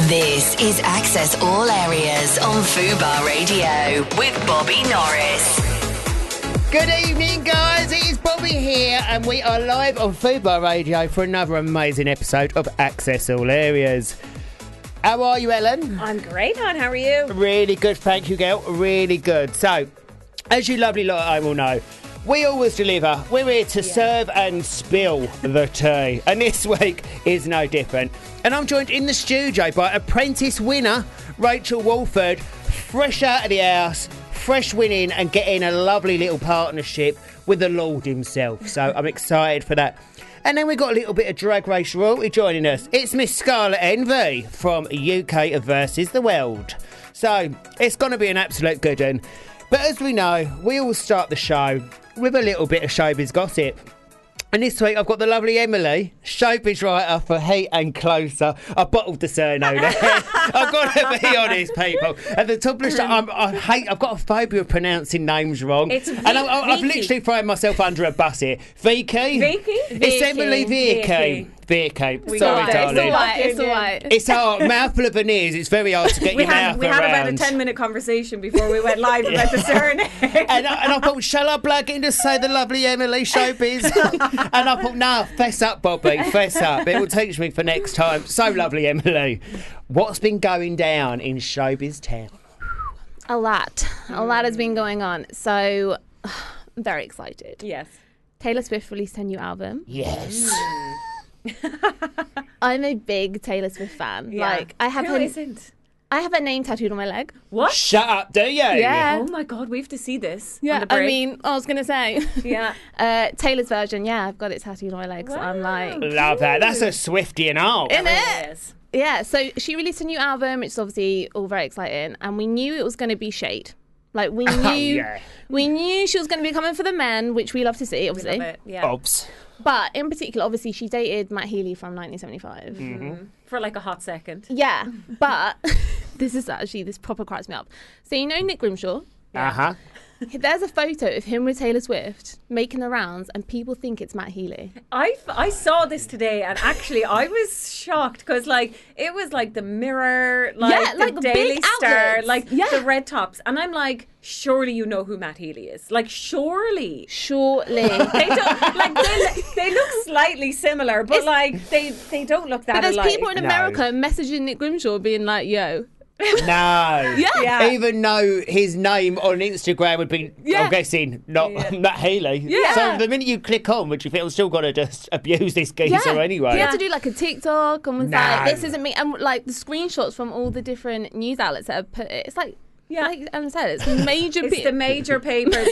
This is Access All Areas on Fubar Radio with Bobby Norris. Good evening, guys. It is Bobby here, and we are live on Fubar Radio for another amazing episode of Access All Areas. How are you, Ellen? I'm great, hon. How are you? Really good, thank you, girl. Really good. So, as you lovely lot at home will know, we always deliver. We're here to serve and spill the tea. And this week is no different. And I'm joined in the studio by apprentice winner Rachel Walford, fresh out of the house, fresh winning and getting a lovely little partnership with the Lord himself. So I'm excited for that. And then we've got a little bit of Drag Race royalty joining us. It's Miss Scarlett Envy from UK versus the World. So it's going to be an absolute good one. But as we know, we always start the show with a little bit of showbiz gossip. And this week I've got the lovely Emily, showbiz writer for Heat and Closer. I bottled the surname there. I've got to be honest, people. At the top of the show, I've got a phobia of pronouncing names wrong. It's and I've literally thrown myself under a bus here. Vicky? It's Emily Vicky. Vicky. Sorry, darling. It's all right. It's hard. Mouthful of veneers. It's very hard to get your mouth around. We had about a 10-minute conversation before we went live about the surname. And I thought, shall I plug in to say the lovely Emily Showbiz? And I thought, no, fess up, Bobby, fess up. It will teach me for next time. So lovely, Emily. What's been going down in Showbiz Town? A lot has been going on. So, I'm very excited. Yes. Taylor Swift released her new album. Yes. I'm a big Taylor Swift fan. Yeah. Like, I have Who isn't? I have her name tattooed on my leg. What? Shut up, do you? Yeah. Oh my God, we have to see this. Yeah, on the break. I mean, I was gonna say. Yeah. Taylor's version. Yeah, I've got it tattooed on my leg. So I'm like, Love that. That's a Swiftie and all. in it. Yes. Yeah. So she released a new album, which is obviously all very exciting, and we knew it was going to be Shade. Like we knew, we knew she was going to be coming for the men, which we love to see, obviously. We love it. Yeah. Obs. But in particular, obviously, she dated Matt Healy from 1975. For like a hot second. Yeah, but this proper cracks me up. So you know Nick Grimshaw? Uh-huh. There's a photo of him with Taylor Swift making the rounds, and people think it's Matt Healy. I saw this today, and actually I was shocked because it was like the Mirror, the Daily big Star, outlets. the Red Tops, and I'm like, surely you know who Matt Healy is, surely. They don't they look slightly similar, but they don't look that But there's alike. people in America messaging Nick Grimshaw being like, yo. No. Yeah. Even though his name on Instagram would be, I'm guessing, not Matt Healy. Yeah. So the minute you click on, would you feel still got to just abuse this geezer anyway? He had to do a TikTok and was No. like, this isn't me. And the screenshots from all the different news outlets that have put it, it's like, like Ellen said, it's major. It's the major papers.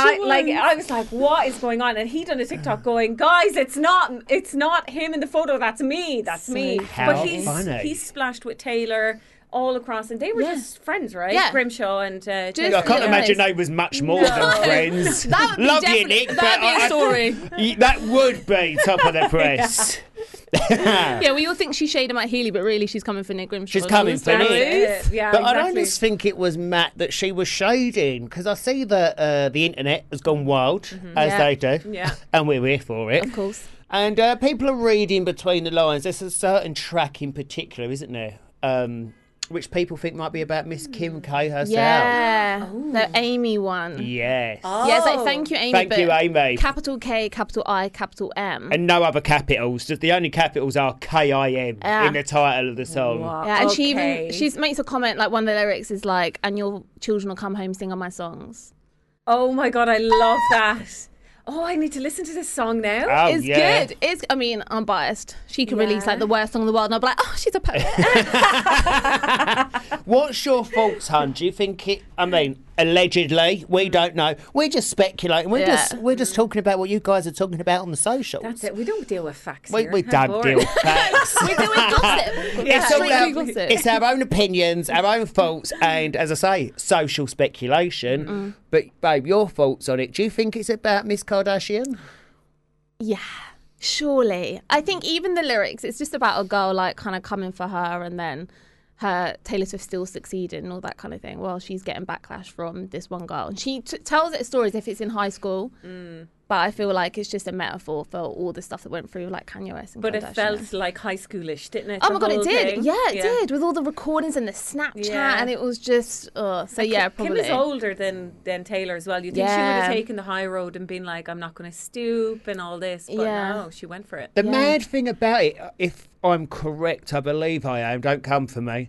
I was like, what is going on? And he done a TikTok going, guys, it's not him in the photo. That's me. That's me. How But funny. he's splashed with Taylor all across, and they were just friends, right? Yeah. Grimshaw and I can't imagine they was much more than friends. That would be Love you, definitely- Nick, that'd be a story. That would be top of the press. Yeah, we all think she's shading Matt Healy, but really she's coming for Nick Grimshaw. She's coming for Nick. Yeah, But I don't exactly. just think it was Matt that she was shading, because I see that the internet has gone wild, as they do, and we're here for it. Of course. And people are reading between the lines. There's a certain track in particular, isn't there? Which people think might be about Miss Kim K herself. Yeah, the Amy one. Yes. Yeah, it's like, thank you, Amy. Thank but you, Amy. Capital K, capital I, capital M. And no other capitals. Just the only capitals are KIM in the title of the song. Yeah, and she makes a comment, one of the lyrics is like, and your children will come home sing on my songs. Oh my God, I love that. Oh, I need to listen to this song now. Oh, It's good. I'm biased. She could release the worst song in the world, and I'll be like, oh, she's a poet. What's your thoughts, hun? Do you think it? I mean, allegedly, we don't know. We're just speculating. We're just talking about what you guys are talking about on the socials. That's it. We don't deal with facts We here. don't How deal boring. with facts. We're doing gossip. It's all Strictly our, gossip. it's our own opinions, our own thoughts, and as I say, social speculation. But babe, your thoughts on it? Do you think it's about Miss Kardashian? Yeah, surely. I think even the lyrics, it's just about a girl kind of coming for her, and then her Taylor Swift still succeeding and all that kind of thing. Well, she's getting backlash from this one girl, and she tells it stories if it's in high school. But I feel like it's just a metaphor for all the stuff that went through, like Kanye West and But Kardashian. it felt like high schoolish, didn't it? Oh the my God, it whole did. thing? Yeah, it did. With all the recordings and the Snapchat, and it was just, probably. Kim is older than Taylor as well. You think she would have taken the high road and been like, I'm not going to stoop and all this. But no, she went for it. The mad thing about it, if I'm correct, I believe I am, don't come for me.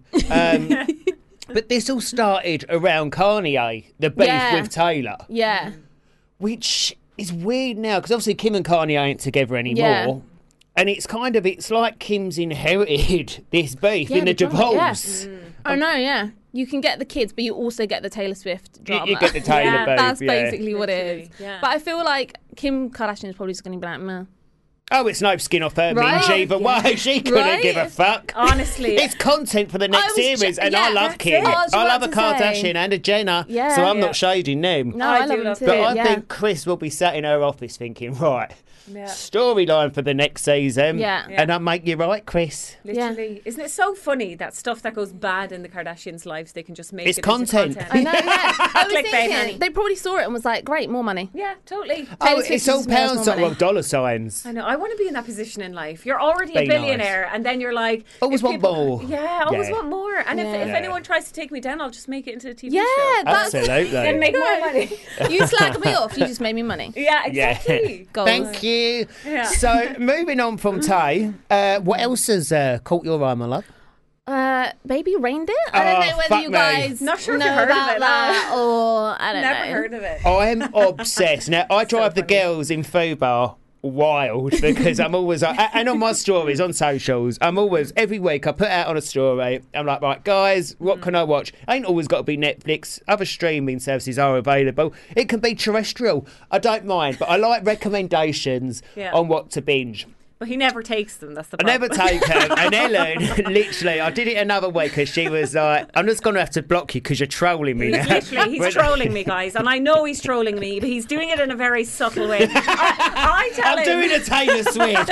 But this all started around Kanye, the beef with Taylor. Yeah. Which is weird now, because obviously Kim and Kanye ain't together anymore. Yeah. And it's like Kim's inherited this beef in the divorce. I know, yeah. You can get the kids, but you also get the Taylor Swift drama. You get the Taylor beef, That's basically what it is. Yeah. But I feel like Kim Kardashian is probably just going to be like, meh. Oh, it's no skin off her Right? minge either way. She couldn't give a fuck. Honestly. It's content for the next series, and I love Kim. I love a about to Kardashian say. and a Jenner, Yeah. so I'm not shading them. No, I do love them love too. But I yeah. think Chris will be sat in her office thinking, right, storyline for the next season. Yeah. And I make you right, Chris. Literally. Isn't it so funny that stuff that goes bad in the Kardashians' lives, they can just make It's it content. into I know, yeah. I was Clickbait, thinking, honey. they probably saw it and was like, great, more money. Yeah, totally. Oh, Taylor Swift it's all just makes pounds, more not money. dollar signs. I know. I want to be in that position in life. You're already Be a billionaire, and then you're like, Always if want more. Yeah, always Yeah. want more. And if Yeah. anyone tries to take me down, I'll just make it into a TV Yeah, show. that's Absolutely. And make more money. You slagged me off, you just made me money. Yeah, Yeah. exactly. Goals. Thank you. Yeah. So, moving on from Tay, what else has caught your eye, my love? Baby Reindeer? I don't know fuck whether you me. guys Not sure if know you heard of about it, that or I don't know. Never heard of it. I'm obsessed. Now, I drive the girls in Fubar wild because I'm always and on my stories on socials, I'm always every week I put out on a story. I'm like, right, guys, what can I watch? Ain't always got to be Netflix. Other streaming services are available. It can be terrestrial. I don't mind, but I like recommendations on what to binge. But he never takes them. That's the I problem. never take her. And Ellen, literally, I did it another week because she was like, I'm just going to have to block you because you're trolling me now. He's trolling me, guys. And I know he's trolling me, but he's doing it in a very subtle way. I tell I'm him... doing a Taylor Swift.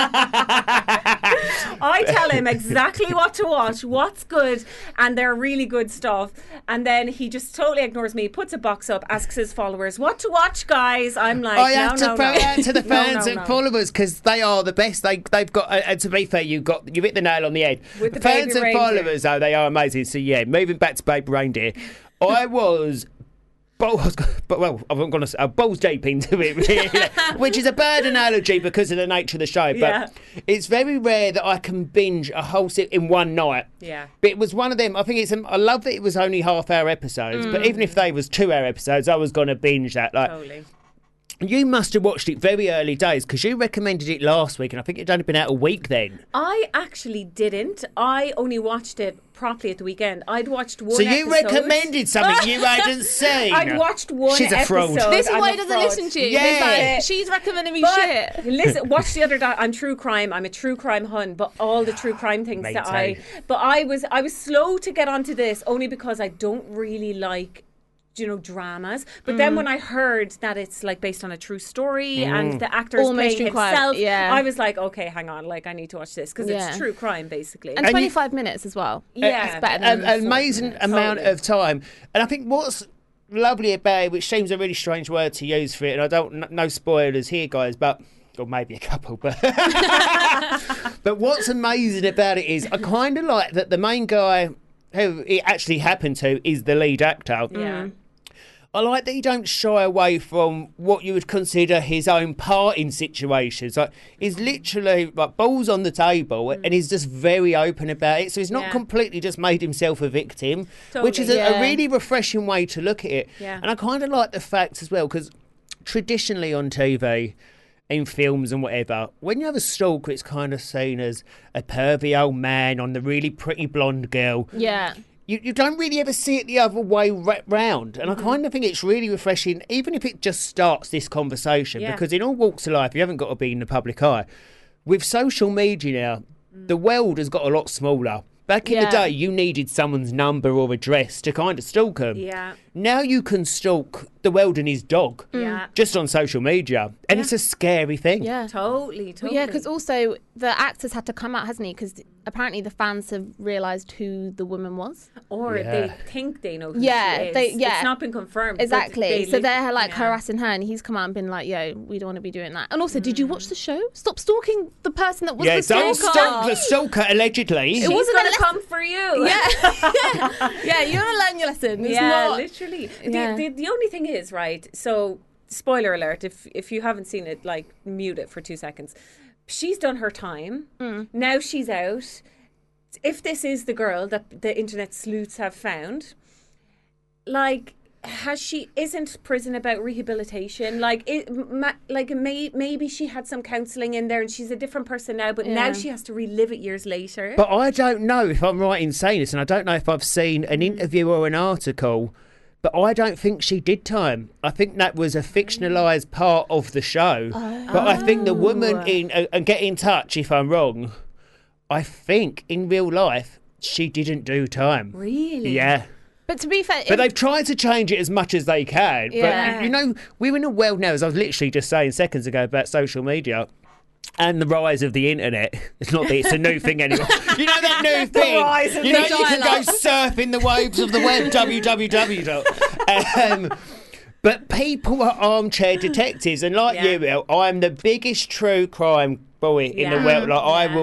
I tell him exactly what to watch, what's good, and they're really good stuff. And then he just totally ignores me, puts a box up, asks his followers, what to watch, guys? I'm like, I have to throw it out to the fans No. and followers because they are the best. They've got, and to be fair, you hit the nail on the head. With the fans Baby and Reindeer. followers, though, they are amazing. So yeah, moving back to Baby Reindeer, I was. I'm going to say balls deep into it, really, which is a bad analogy because of the nature of the show. But it's very rare that I can binge a whole in one night. Yeah. But it was one of them. I think I love that it was only half-hour episodes. But even if they was 2-hour episodes, I was going to binge that. Like, Totally. you must have watched it very early days because you recommended it last week, and I think it'd only been out a week then. I actually didn't. I only watched it properly at the weekend. I'd watched one So you episode. recommended something you hadn't seen. I'd watched one She's a fraud. episode. This is I'm why a he doesn't fraud. listen to you. Yeah. It's like, she's recommending me But shit. listen, watch the other. I'm true crime. I'm a true crime hun. But all the true crime things Me that too. I was slow to get onto this only because I don't really like, dramas. But then when I heard that it's like based on a true story and the actor's Almost playing true crime, himself, yeah. I was like, okay, hang on, like I need to watch this because Yeah. it's true crime basically. And 25 minutes as well. yeah, It's better than An amazing 40 minutes. amount Totally. of time. And I think what's lovely about it, which seems a really strange word to use for it, and I don't no spoilers here, guys, but or maybe a couple, but but what's amazing about it is I kind of like that the main guy who it actually happened to is the lead actor. Yeah. I like that he don't shy away from what you would consider his own part in situations. Like he's literally like balls on the table, and he's just very open about it. So he's not Yeah. completely just made himself a victim, Totally. which is a Yeah. really refreshing way to look at it. Yeah. And I kind of like the fact as well because traditionally on TV, in films and whatever, when you have a stalker, it's kind of seen as a pervy old man on the really pretty blonde girl. Yeah. You don't really ever see it the other way round. And I kind of think it's really refreshing, even if it just starts this conversation, Yeah. because in all walks of life, you haven't got to be in the public eye. With social media now, the world has got a lot smaller. Back in the Yeah. day, you needed someone's number or address to kind of stalk them. Yeah. Now you can stalk the world and his dog. Yeah. Just on social media. And it's a scary thing. Yeah. Totally. Well, yeah, because also the actor's had to come out, hasn't he? Because apparently the fans have realised who the woman was. Or they think they know who she is. It's not been confirmed. Exactly. So they're like harassing her, and he's come out and been like, yo, we don't want to be doing that. And also, did you watch the show? Stop stalking the person that was the stalker. Don't stalk the stalker, allegedly. She's going to come for you. Yeah. Yeah, you want to learn your lesson. It's literally. The only thing is, right, so spoiler alert, if you haven't seen it, like, mute it for 2 seconds. She's done her time. Now she's out. If this is the girl that the internet sleuths have found, like, isn't prison about rehabilitation? Like, maybe she had some counselling in there and she's a different person now, but now she has to relive it years later. But I don't know if I'm right in saying this, and I don't know if I've seen an interview or an article, but I don't think she did time. I think that was a fictionalised part of the show. But I think the woman and get in touch if I'm wrong, I think in real life she didn't do time. Really? Yeah. But to be fair... But they've tried to change it as much as they can. Yeah. But, you know, we're in a world now, as I was literally just saying seconds ago about social media and the rise of the internet. It's not that it's a new thing anymore. You know that new thing? rise of you know, the you can go surfing the waves of the web, www. But people are armchair detectives. And like you, El, I'm the biggest true crime boy in the world. Like,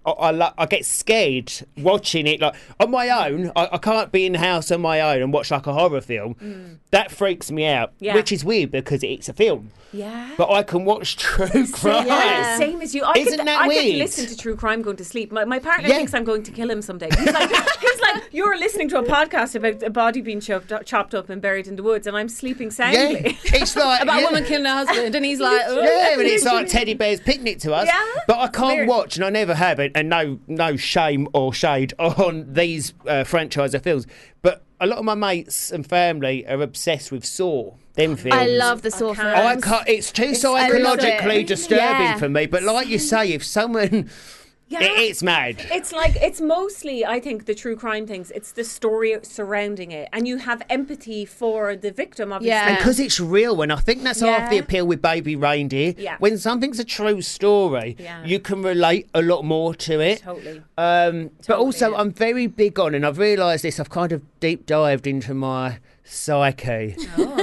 I get scared watching it. Like, on my own, I can't be in the house on my own and watch like a horror film. That freaks me out, which is weird because it's a film. Yeah. But I can watch true crime. Yeah. Same as you. Isn't that weird? I can listen to true crime going to sleep. My partner thinks I'm going to kill him someday. He's like, you're listening to a podcast about a body being chopped up and buried in the woods, and I'm sleeping soundly. Yeah. It's like about a woman killing her husband, and he's like, and it's like Teddy Bear's Picnic to us. Yeah. But I can't watch, and I never have it, and no shame or shade on these franchise of films. But a lot of my mates and family are obsessed with Saw. Them films. I love the Saw films. I can't. It's too psychologically disturbing for me. But like you say, if someone, it's mad. It's like, it's mostly, I think, the true crime things. It's the story surrounding it, and you have empathy for the victim, obviously. And because it's real, and I think that's half the appeal with Baby Reindeer. Yeah. When something's a true story, you can relate a lot more to it. Totally. But also, I'm very big on, and I've realised this. I've kind of deep dived into my psyche,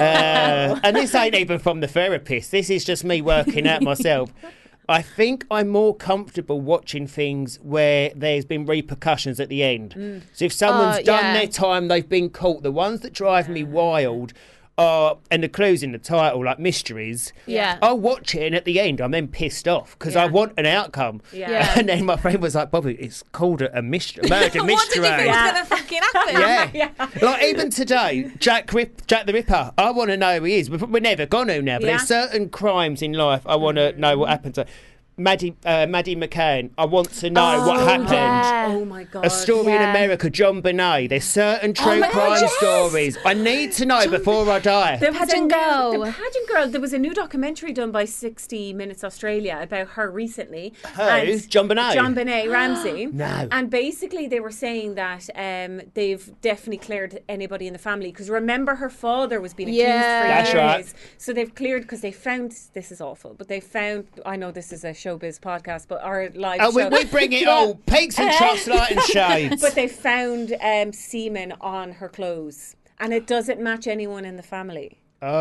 and this ain't even from the therapist. This is just me working out myself. I think I'm more comfortable watching things where there's been repercussions at the end. So if someone's done their time, they've been caught. The ones that drive me wild are, and the clues in the title, like mysteries. Yeah. I'll watch it, and at the end, I'm then pissed off because I want an outcome. Yeah. And then my friend was like, Bobby, it's called a mystery, murder mystery. What did you think was going to fucking happen? Yeah. Like, even today, Jack the Ripper, I want to know who he is. We're never going to now, but there's certain crimes in life I want to know what happened to. Maddie McCann, I want to know what happened. Yeah. Oh my God. A story in America, John Bonet. There's certain true crime stories. I need to know before I die. The Pageant Girl. The Pageant Girl. There was a new documentary done by 60 Minutes Australia about her recently. Who? John Bonet? John Bonet Ramsey. No. And basically they were saying that they've definitely cleared anybody in the family, because remember her father was being accused for That's years. right. So they've cleared, because they found, this is awful, but they found, I know this is a showbiz podcast, but our live show. We bring it all. Peaks and troughs, light and shades. But they found semen on her clothes, and it doesn't match anyone in the family.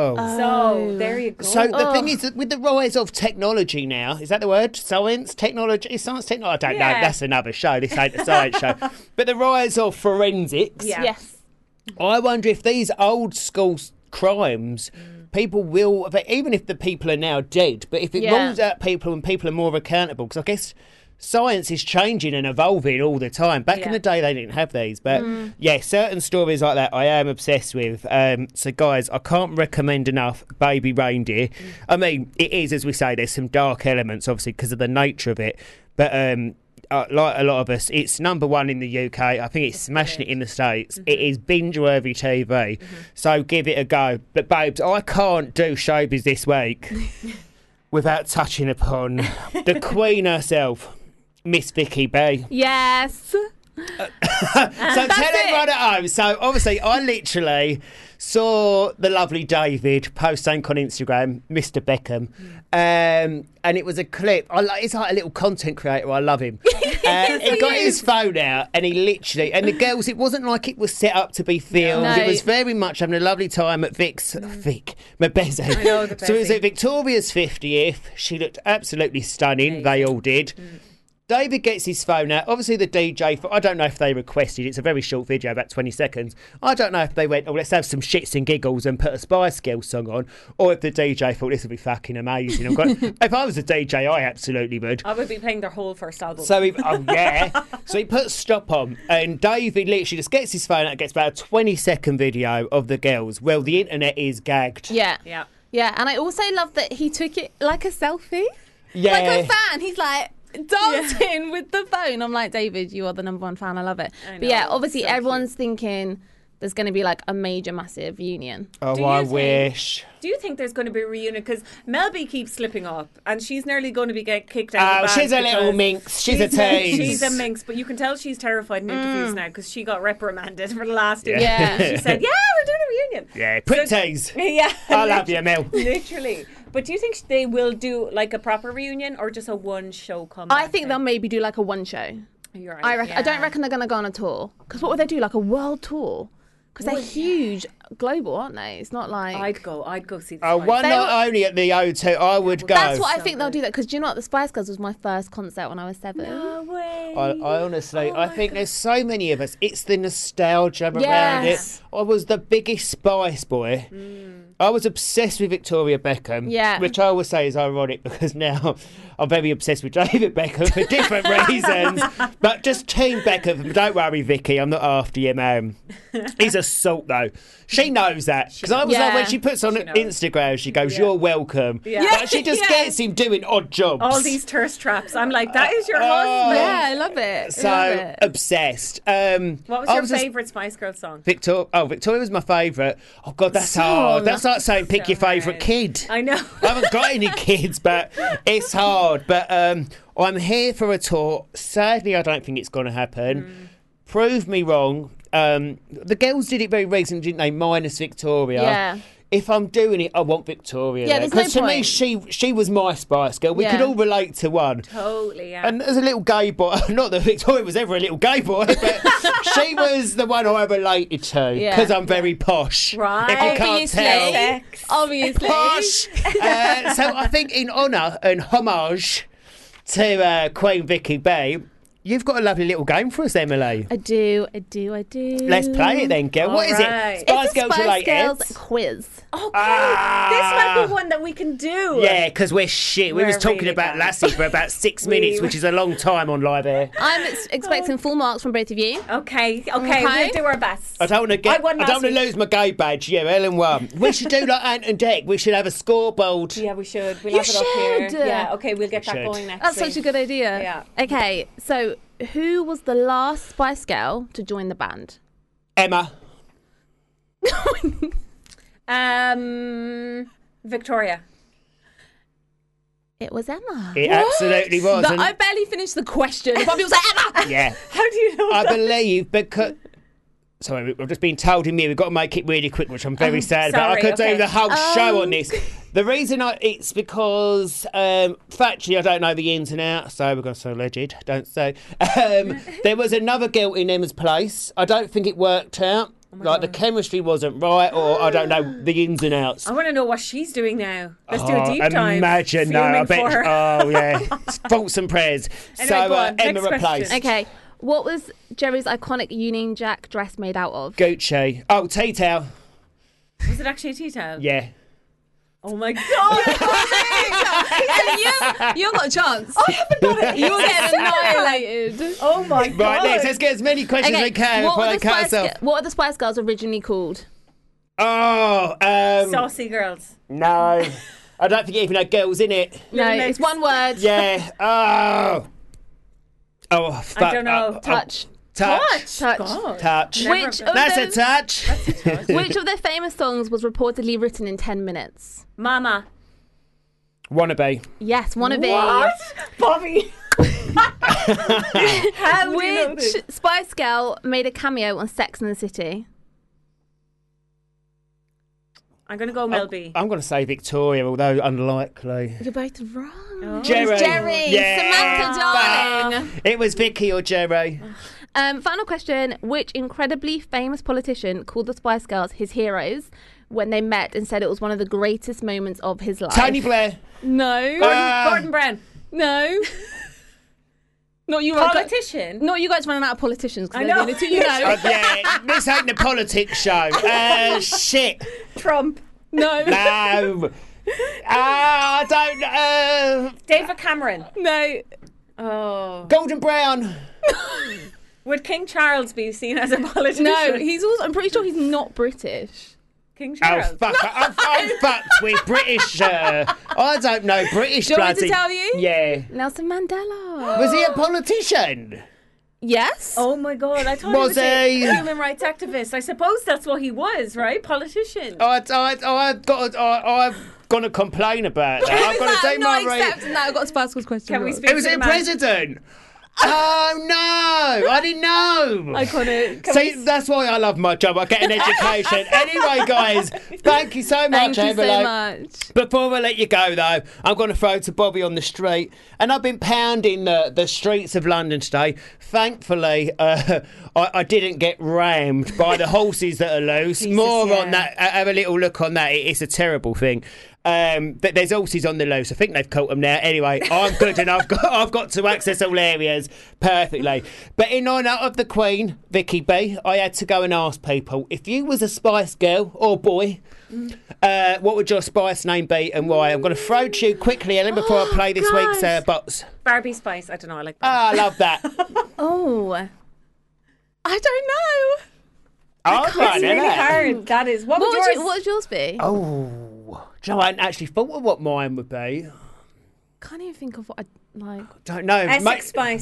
So there you go. So the thing is that with the rise of technology now, is that the word? Science technology? I don't know. That's another show. This ain't a science show. But the rise of forensics. Yes. I wonder if these old school crimes, people will, even if the people are now dead, but if it rules out people and people are more accountable, because I guess science is changing and evolving all the time. Back in the day, they didn't have these. But certain stories like that I am obsessed with. So, guys, I can't recommend enough Baby Reindeer. I mean, it is, as we say, there's some dark elements, obviously, because of the nature of it. But like a lot of us, it's number one in the UK. I think it's smashing it in the States. It is binge-worthy TV. So give it a go. But, babes, I can't do showbiz this week without touching upon the Queen herself, Miss Vicky B. Yes. So tell everyone at home. So obviously, I literally saw the lovely David post something on Instagram, Mr. Beckham, and it was a clip. It's like a little content creator. I love him. He got his phone out and he literally, and the girls, it wasn't like it was set up to be filmed. No. It was very much having a lovely time at Mabeze. I know, the So it was Bezzy. at Victoria's 50th. She looked absolutely stunning. They all did. David gets his phone out. Obviously, the DJ, I don't know if they requested, it's a very short video, about 20 seconds. I don't know if they went, oh, let's have some shits and giggles and put a Spice Girls song on, or if the DJ thought this would be fucking amazing. If I was a DJ, I absolutely would. I would be playing their whole first album. So he put stop on, and David literally just gets his phone out and gets about a 20-second video of the girls. Well, the internet is gagged. Yeah. Yeah. Yeah, and I also love that he took it like a selfie. Yeah. Like a fan. He's like dancing with the phone. I'm like, David, you are the number one fan. I love it. I But yeah, know, obviously so everyone's thinking there's going to be like a major, massive reunion. Oh, Do you I think- wish. Do you think there's going to be a reunion? Because Mel B keeps slipping up, and she's nearly going to be kicked out. Oh, of the she's a band little because minx. She's a tease. She's a minx, but you can tell she's terrified in interviews now because she got reprimanded for the last interview. Yeah. She said, "Yeah, we're doing a reunion." Yeah, pretties. Yeah, I love you, Mel. Literally. But do you think they will do like a proper reunion or just a one show comeback? I think they'll maybe do like a one show. You're right, I don't reckon they're going to go on a tour. Because what would they do? Like a world tour? Because they're huge, global, aren't they? It's not like... I'd go see the Oh, Spice. one night only at the O2, I would go. That's what I So think they'll good. do that. Because do you know what? The Spice Girls was my first concert when I was 7. No way. I honestly, Oh I my think God. there's so many of us. It's the nostalgia around Yes. it. I was the biggest Spice boy. I was obsessed with Victoria Beckham. Yeah. Which I always say is ironic because now I'm very obsessed with David Beckham for different reasons. But just Team Beckham. Don't worry, Vicky, I'm not after you, man. He's a salt, though. She knows that. Because I was like, Yeah. when she puts on She knows. Instagram, she goes, "You're welcome." Yeah. But she just Yeah. gets him doing odd jobs. All these thirst traps. I'm like, that is your Oh. husband. Yeah, I love it. So I love it. obsessed. What was I your just- favourite Spice Girls song? Victoria was my favourite. Oh God, that's Song. hard. That's like saying pick So your favourite hard. kid. I know. I haven't got any kids, but it's hard. But I'm here for a tour. Sadly, I don't think it's going to happen. Prove me wrong. The girls did it very recently, didn't they? Minus Victoria. Yeah. If I'm doing it, I want Victoria. Yeah, there. there's no to me, point. she was my Spice Girl. We Yeah. could all relate to one. Totally, yeah. And as a little gay boy, not that Victoria was ever a little gay boy, but she was the one I related to Yeah. because I'm very posh. Right. If you can't Obviously. tell. Sex. Obviously. Posh. So I think in honour and homage to Queen Vicky B, you've got a lovely little game for us, Emily. I do. Let's play it then, girl. What is Alright. it? Spice It's a Girls Spice related? Girls quiz. Okay, this might be one that we can do. Yeah, because we're shit. We We're was talking really about bad. Lassie for about 6 minutes, which is a long time on live air. I'm expecting full marks from both of you. Okay, Okay. we'll do our best. I don't want to won last week. lose my gay badge. Yeah, Ellen won. We should do like Ant and Dec. We should have a scoreboard. Yeah, we should. We'll You have it up here. should. Yeah, okay, we'll get We that should. going next That's week. such a good idea. Yeah. Okay, so who was the last Spice Girl to join the band? Emma. Victoria. It was Emma. It absolutely was. But and- I barely finished the question. Bobby was like, Emma! yeah. How do you know I that? believe because. Sorry, I've just been told in me we've got to make it really quick, which I'm very sad about. I sorry, could do okay. the whole show on this. The reason it's because factually I don't know the ins and outs, so we're going to say alleged, don't say. There was another girl in Emma's place. I don't think it worked out. Like the chemistry wasn't right, or I don't know the ins and outs. I want to know what she's doing now. Let's do a deep dive. Imagine, no, I Fuming bet. for her. Oh, yeah. Thoughts and prayers. Anyway, So go on, Emma next replaced. question. Okay, what was Jerry's iconic Union Jack dress made out of? Gucci. Oh, tea towel. Was it actually a tea towel? Yeah. Oh my god! You got a chance. I haven't got it. You were getting annihilated. Oh my god! Right, next, let's get as many questions as we can what before were, they the cut Spice, us off. what were the Spice Girls originally called? Oh, Saucy girls. no. I don't think it even had girls in it. No, Little it's Mix. one word. Yeah. Oh. Oh, fuck. I don't know. Touch. Touch. Touch. God. Touch. Never Which been- of That's a them- touch. Which of their famous songs was reportedly written in 10 minutes? Mama. Wannabe. Yes, Wannabe. What? Bobby. How do you know Which this? Spice Girl made a cameo on Sex and the City? I'm going to go Mel B. I'm going to say Victoria, although unlikely. You're both wrong. Oh. Jerry. It was Jerry. Samantha, darling. It was Vicky or Jerry. Final question. Which incredibly famous politician called the Spice Girls his heroes when they met and said it was one of the greatest moments of his life? Tony Blair. No. Gordon Brown. No. Not you. Politician. Not you guys running out of politicians. I know. The two you know. Yeah, this ain't the politics show. Shit. Trump. No. No. I don't David Cameron. No. Oh. Gordon Brown. Would King Charles be seen as a politician? No. He's also. I'm pretty sure he's not British. King Oh, Charles. fuck. I'm fucked with British. I don't know British Do you want me bloody. to tell you? Yeah. Nelson Mandela. Was he a politician? Yes. Oh my God! I thought Was he was a he? human rights activist. I suppose that's what he was, right? Politician. I've got to complain about that. I've got to I'm take not my accepting that. I've got Sparkle's question. Can we wrong. speak It was to the a man? president. Oh no! I didn't know. Iconic. See, that's why I love my job. I get an education. Anyway, guys, thank you so much, Thank you so Emily. much. Before I let you go, though, I'm going to throw to Bobby on the street. And I've been pounding the streets of London today. Thankfully, I didn't get rammed by the horses that are loose. Jesus, More yeah. on that. Have a little look on that. It's a terrible thing. There's horses on the loose. I think they've caught them now. Anyway, I'm good and I've got to access all areas perfectly. But in honour of the Queen, Vicky B, I had to go and ask people, if you was a Spice Girl or boy, what would your Spice name be and why? I'm going to throw to you quickly, Ellen, before I play this week's box. Barbie Spice. I don't know. I like that. Ah, I love that. Oh. I don't know. Oh, It's really hard. That is. What would yours? Yours be? Oh, do you know, I hadn't actually thought of what mine would be. Can't even think of what I like. Don't know. Essex Spice.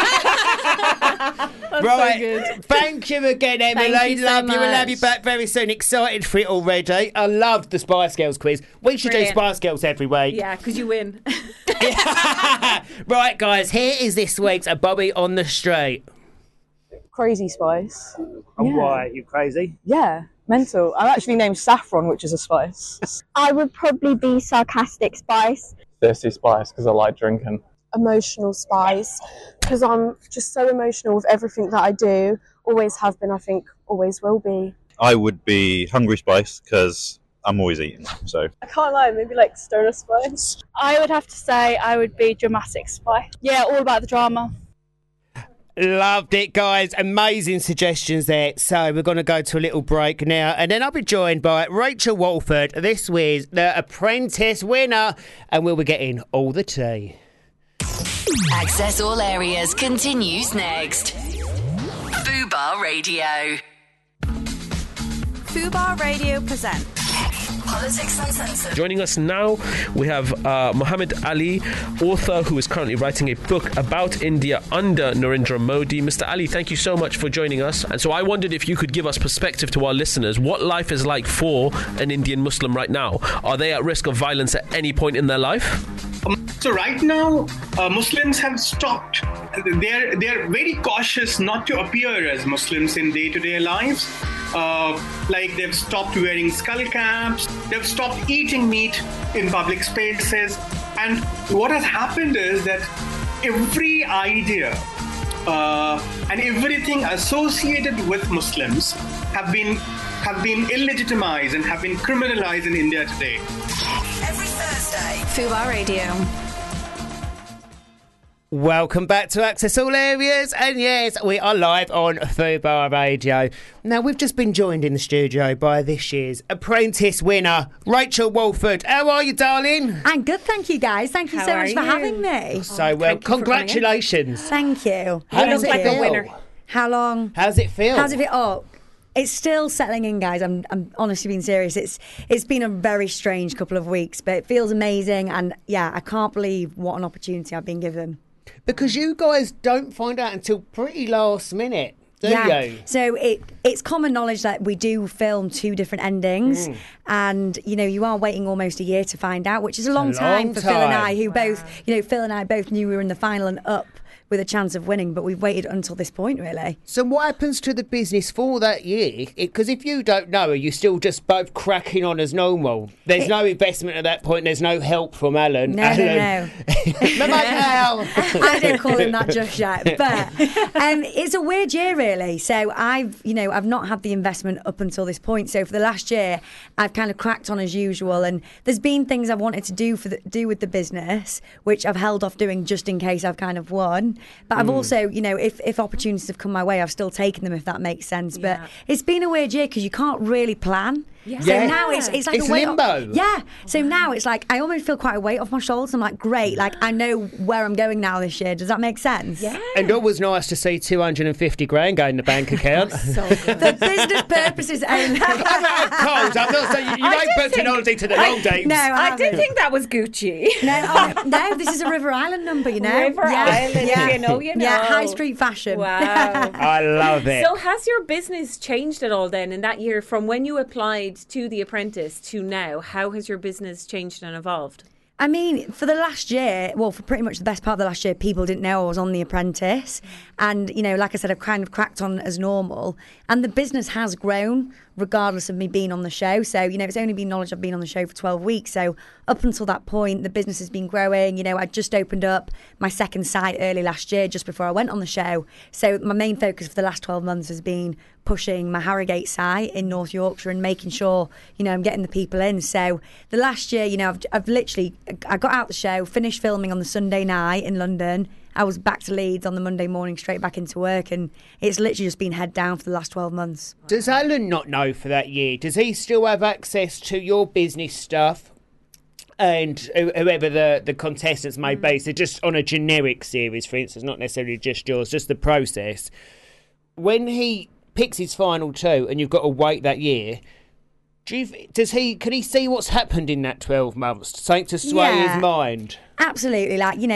Right, thank you again, Emily. Thank you so love you. We'll have you much. back very soon. Excited for it already. I love the Spice Girls quiz. We should Brilliant. do Spice Girls every week. Yeah, because you win. Right, guys, here is this week's A Bobby on the Street. Crazy Spice. And why? You crazy? Yeah, mental. I'm actually named Saffron, which is a spice. I would probably be Sarcastic Spice. Thirsty Spice because I like drinking. Emotional Spice, because I'm just so emotional with everything that I do. Always have been, I think, always will be. I would be Hungry Spice because I'm always eating. So I can't lie, maybe like Stoner Spice. I would have to say I would be Dramatic Spice. Yeah, all about the drama. Loved it, guys. Amazing suggestions there. So we're going to go to a little break now, and then I'll be joined by Rachel Walford. This was the Apprentice winner, and we'll be getting all the tea. Access All Areas continues next. Fubar Radio. Fubar Radio presents Politics Uncensored. Joining us now, we have Muhammad Ali, author who is currently writing a book about India under Narendra Modi. Mr. Ali, thank you so much for joining us. And so I wondered if you could give us perspective to our listeners, what life is like for an Indian Muslim right now. Are they at risk of violence at any point in their life? So right now, Muslims have stopped. They're very cautious not to appear as Muslims in day-to-day lives. Like they've stopped wearing skull caps, they've stopped eating meat in public spaces. And what has happened is that every idea and everything associated with Muslims have been illegitimized and have been criminalized in India today. Every Thursday. Fubar Radio. Welcome back to Access All Areas, and yes, we are live on Fubar Radio. Now, we've just been joined in the studio by this year's Apprentice winner, Rachel Walford. How are you, darling? I'm good, thank you, guys. Thank you so much for having me. So, well, congratulations. Thank you. How does it feel? winner. How long? How's it feel? How's it feel? Oh, it's still settling in, guys. I'm honestly being serious. It's been a very strange couple of weeks, but it feels amazing, and yeah, I can't believe what an opportunity I've been given. Because you guys don't find out until pretty last minute. Do you? So it's common knowledge that we do film 2 different endings, and you are waiting almost a year to find out, which is a long time for Phil and I, who both, Phil and I both knew we were in the final and up with a chance of winning, but we've waited until this point, really. So what happens to the business for that year? Because if you don't know, are you still just both cracking on as normal? There's no investment at that point. There's no help from Alan. No. Al. I don't call him that just yet, but it's a weird year, really. So I've not had the investment up until this point. So for the last year, I've kind of cracked on as usual, and there's been things I've wanted to do with the business, which I've held off doing just in case I've kind of won. But I've also, if opportunities have come my way, I've still taken them, if that makes sense. But it's been a weird year because you can't really plan. Yeah. So now it's like it's a weight limbo. So now it's like I almost feel quite a weight off my shoulders. I'm like, great, like I know where I'm going now this year. Does that make sense? Yeah. And always nice to see 250 grand go in the bank account. So good. For business purposes only. I'm not saying you won't put technology to the wrong dates. No, I did think that was Gucci. No, this is a River Island number, River Island, you know. Yeah, high street fashion. Wow. I love it. So has your business changed at all then in that year from when you applied to The Apprentice to now? How has your business changed and evolved? I mean, for the last year, well, for pretty much the best part of the last year, people didn't know I was on The Apprentice. And, like I said, I've kind of cracked on as normal. And the business has grown, regardless of me being on the show. So, it's only been knowledge I've been on the show for 12 weeks. So up until that point, the business has been growing. I just opened up my second site early last year, just before I went on the show. So my main focus for the last 12 months has been pushing my Harrogate site in North Yorkshire and making sure, I'm getting the people in. So the last year, I've literally, I got out the show, finished filming on the Sunday night in London. I was back to Leeds on the Monday morning, straight back into work, and it's literally just been head down for the last 12 months. Does Alan not know for that year? Does he still have access to your business stuff? And whoever the contestants may be, so just on a generic series, for instance, not necessarily just yours, just the process. When he picks his final 2 and you've got to wait that year, can he see what's happened in that 12 months? Something to sway his mind? Absolutely,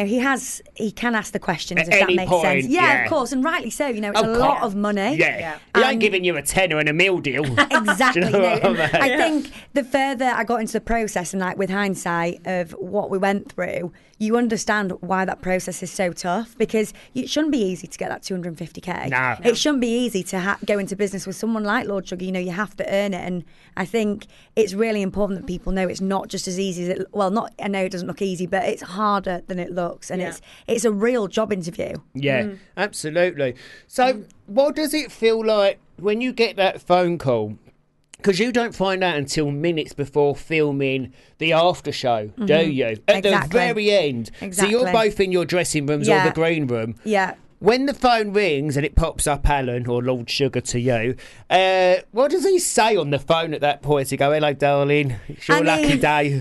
he can ask the questions At if that any makes point, sense. Yeah, of course, and rightly so. It's a lot of money. Yeah. He ain't giving you a tenner and a meal deal. Exactly. Do you know what I mean? I think the further I got into the process, and with hindsight of what we went through, you understand why that process is so tough, because it shouldn't be easy to get that 250k. No. It shouldn't be easy to go into business with someone like Lord Sugar. You have to earn it, and I think it's really important that people know it's not just as easy as it. Well, I know it doesn't look easy, but it's harder than it looks, and it's a real job interview. Yeah, absolutely. So what does it feel like when you get that phone call? Because you don't find out until minutes before filming the after show, do you? At the very end. Exactly. So you're both in your dressing rooms or the green room. Yeah. When the phone rings and it pops up Alan or Lord Sugar to you, what does he say on the phone at that point? Does he go, hello, darling, it's your lucky day.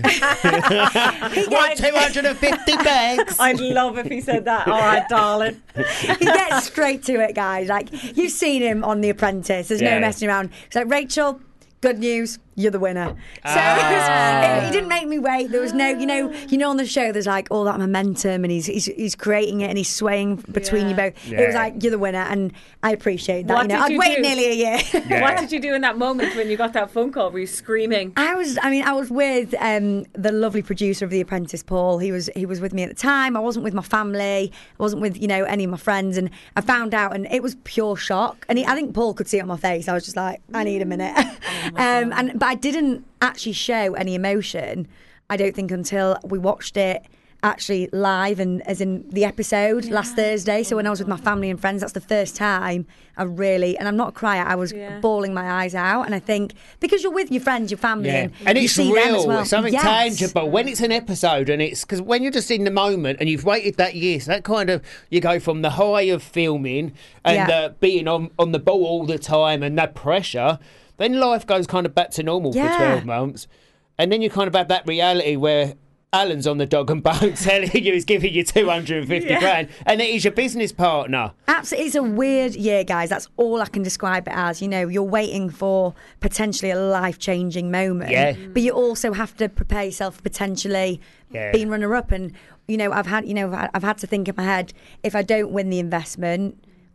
What, 250 bags? I'd love if he said that. All right, darling. He gets straight to it, guys. You've seen him on The Apprentice. There's no messing around. It's like, Rachel, good news, you're the winner. So he didn't make me wait. There was no, on the show there's all that momentum, and he's creating it, and he's swaying between you both. Yeah. It was like, you're the winner, and I appreciate that. What did I'd you waited do? nearly a year. What did you do in that moment when you got that phone call? Were you screaming? I was with the lovely producer of The Apprentice, Paul. He was with me at the time. I wasn't with my family. I wasn't with any of my friends, and I found out, and it was pure shock. And I think Paul could see it on my face. I was just like, I need a minute. But I didn't actually show any emotion, I don't think, until we watched it actually live, and as in the episode last Thursday. So when I was with my family and friends, that's the first time I really, and I'm not a crier, I was bawling my eyes out. And I think because you're with your friends, your family, and it's you see them as real, well. it's something tangible. When it's an episode, and it's because when you're just in the moment and you've waited that year, so that kind of, you go from the high of filming and being on the ball all the time and that pressure, then life goes kind of back to normal for 12 months. And then you kind of have that reality where Alan's on the dog and bone telling you he's giving you 250 grand, and it is your business partner. Absolutely. It's a weird year, guys. That's all I can describe it as. You're waiting for potentially a life-changing moment. Yeah. But you also have to prepare yourself for potentially being runner-up. And, I've had to think in my head, if I don't win the investment,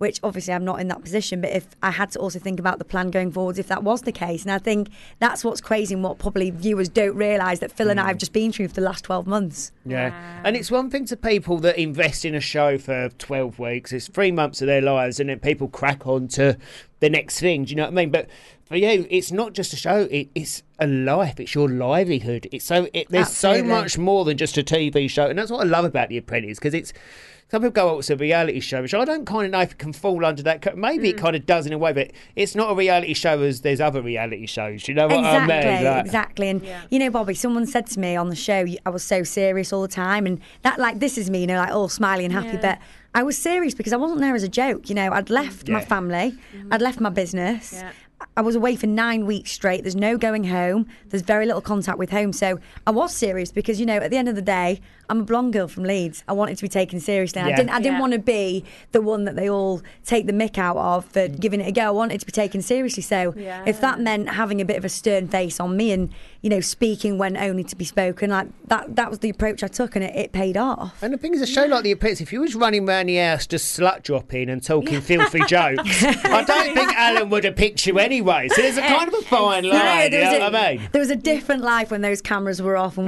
which obviously I'm not in that position, but if I had to also think about the plan going forwards, if that was the case. And I think that's what's crazy and what probably viewers don't realise that Phil and I have just been through for the last 12 months. Yeah. And it's one thing to people that invest in a show for 12 weeks, it's 3 months of their lives, and then people crack on to the next thing. Do you know what I mean? But for you, it's not just a show, it's a life, it's your livelihood. There's so much more than just a TV show. And that's what I love about The Apprentice, because some people go, oh, it's a reality show, which I don't kind of know if it can fall under that. Maybe it kind of does in a way, but it's not a reality show as there's other reality shows. You know what I mean? Exactly. And, you know, Bobby, someone said to me on the show, I was so serious all the time. And that, like, this is me, you know, like all smiley and happy. But I was serious because I wasn't there as a joke. You know, I'd left my family. I'd left my business. Yeah. I was away for 9 weeks straight. There's no going home. There's very little contact with home. So I was serious because, you know, at the end of the day, I'm a blonde girl from Leeds. I wanted to be taken seriously. I didn't want to be the one that they all take the mick out of for giving it a go. I wanted to be taken seriously. So if that meant having a bit of a stern face on me and, you know, speaking when only to be spoken, like that was the approach I took, and it paid off. And the thing is, a show like The Apprentice, if you was running around the house just slut dropping and talking filthy jokes, I don't think Alan would have picked you anyway. So there's a kind of a fine line, you know what I mean? There was a different life when those cameras were off, and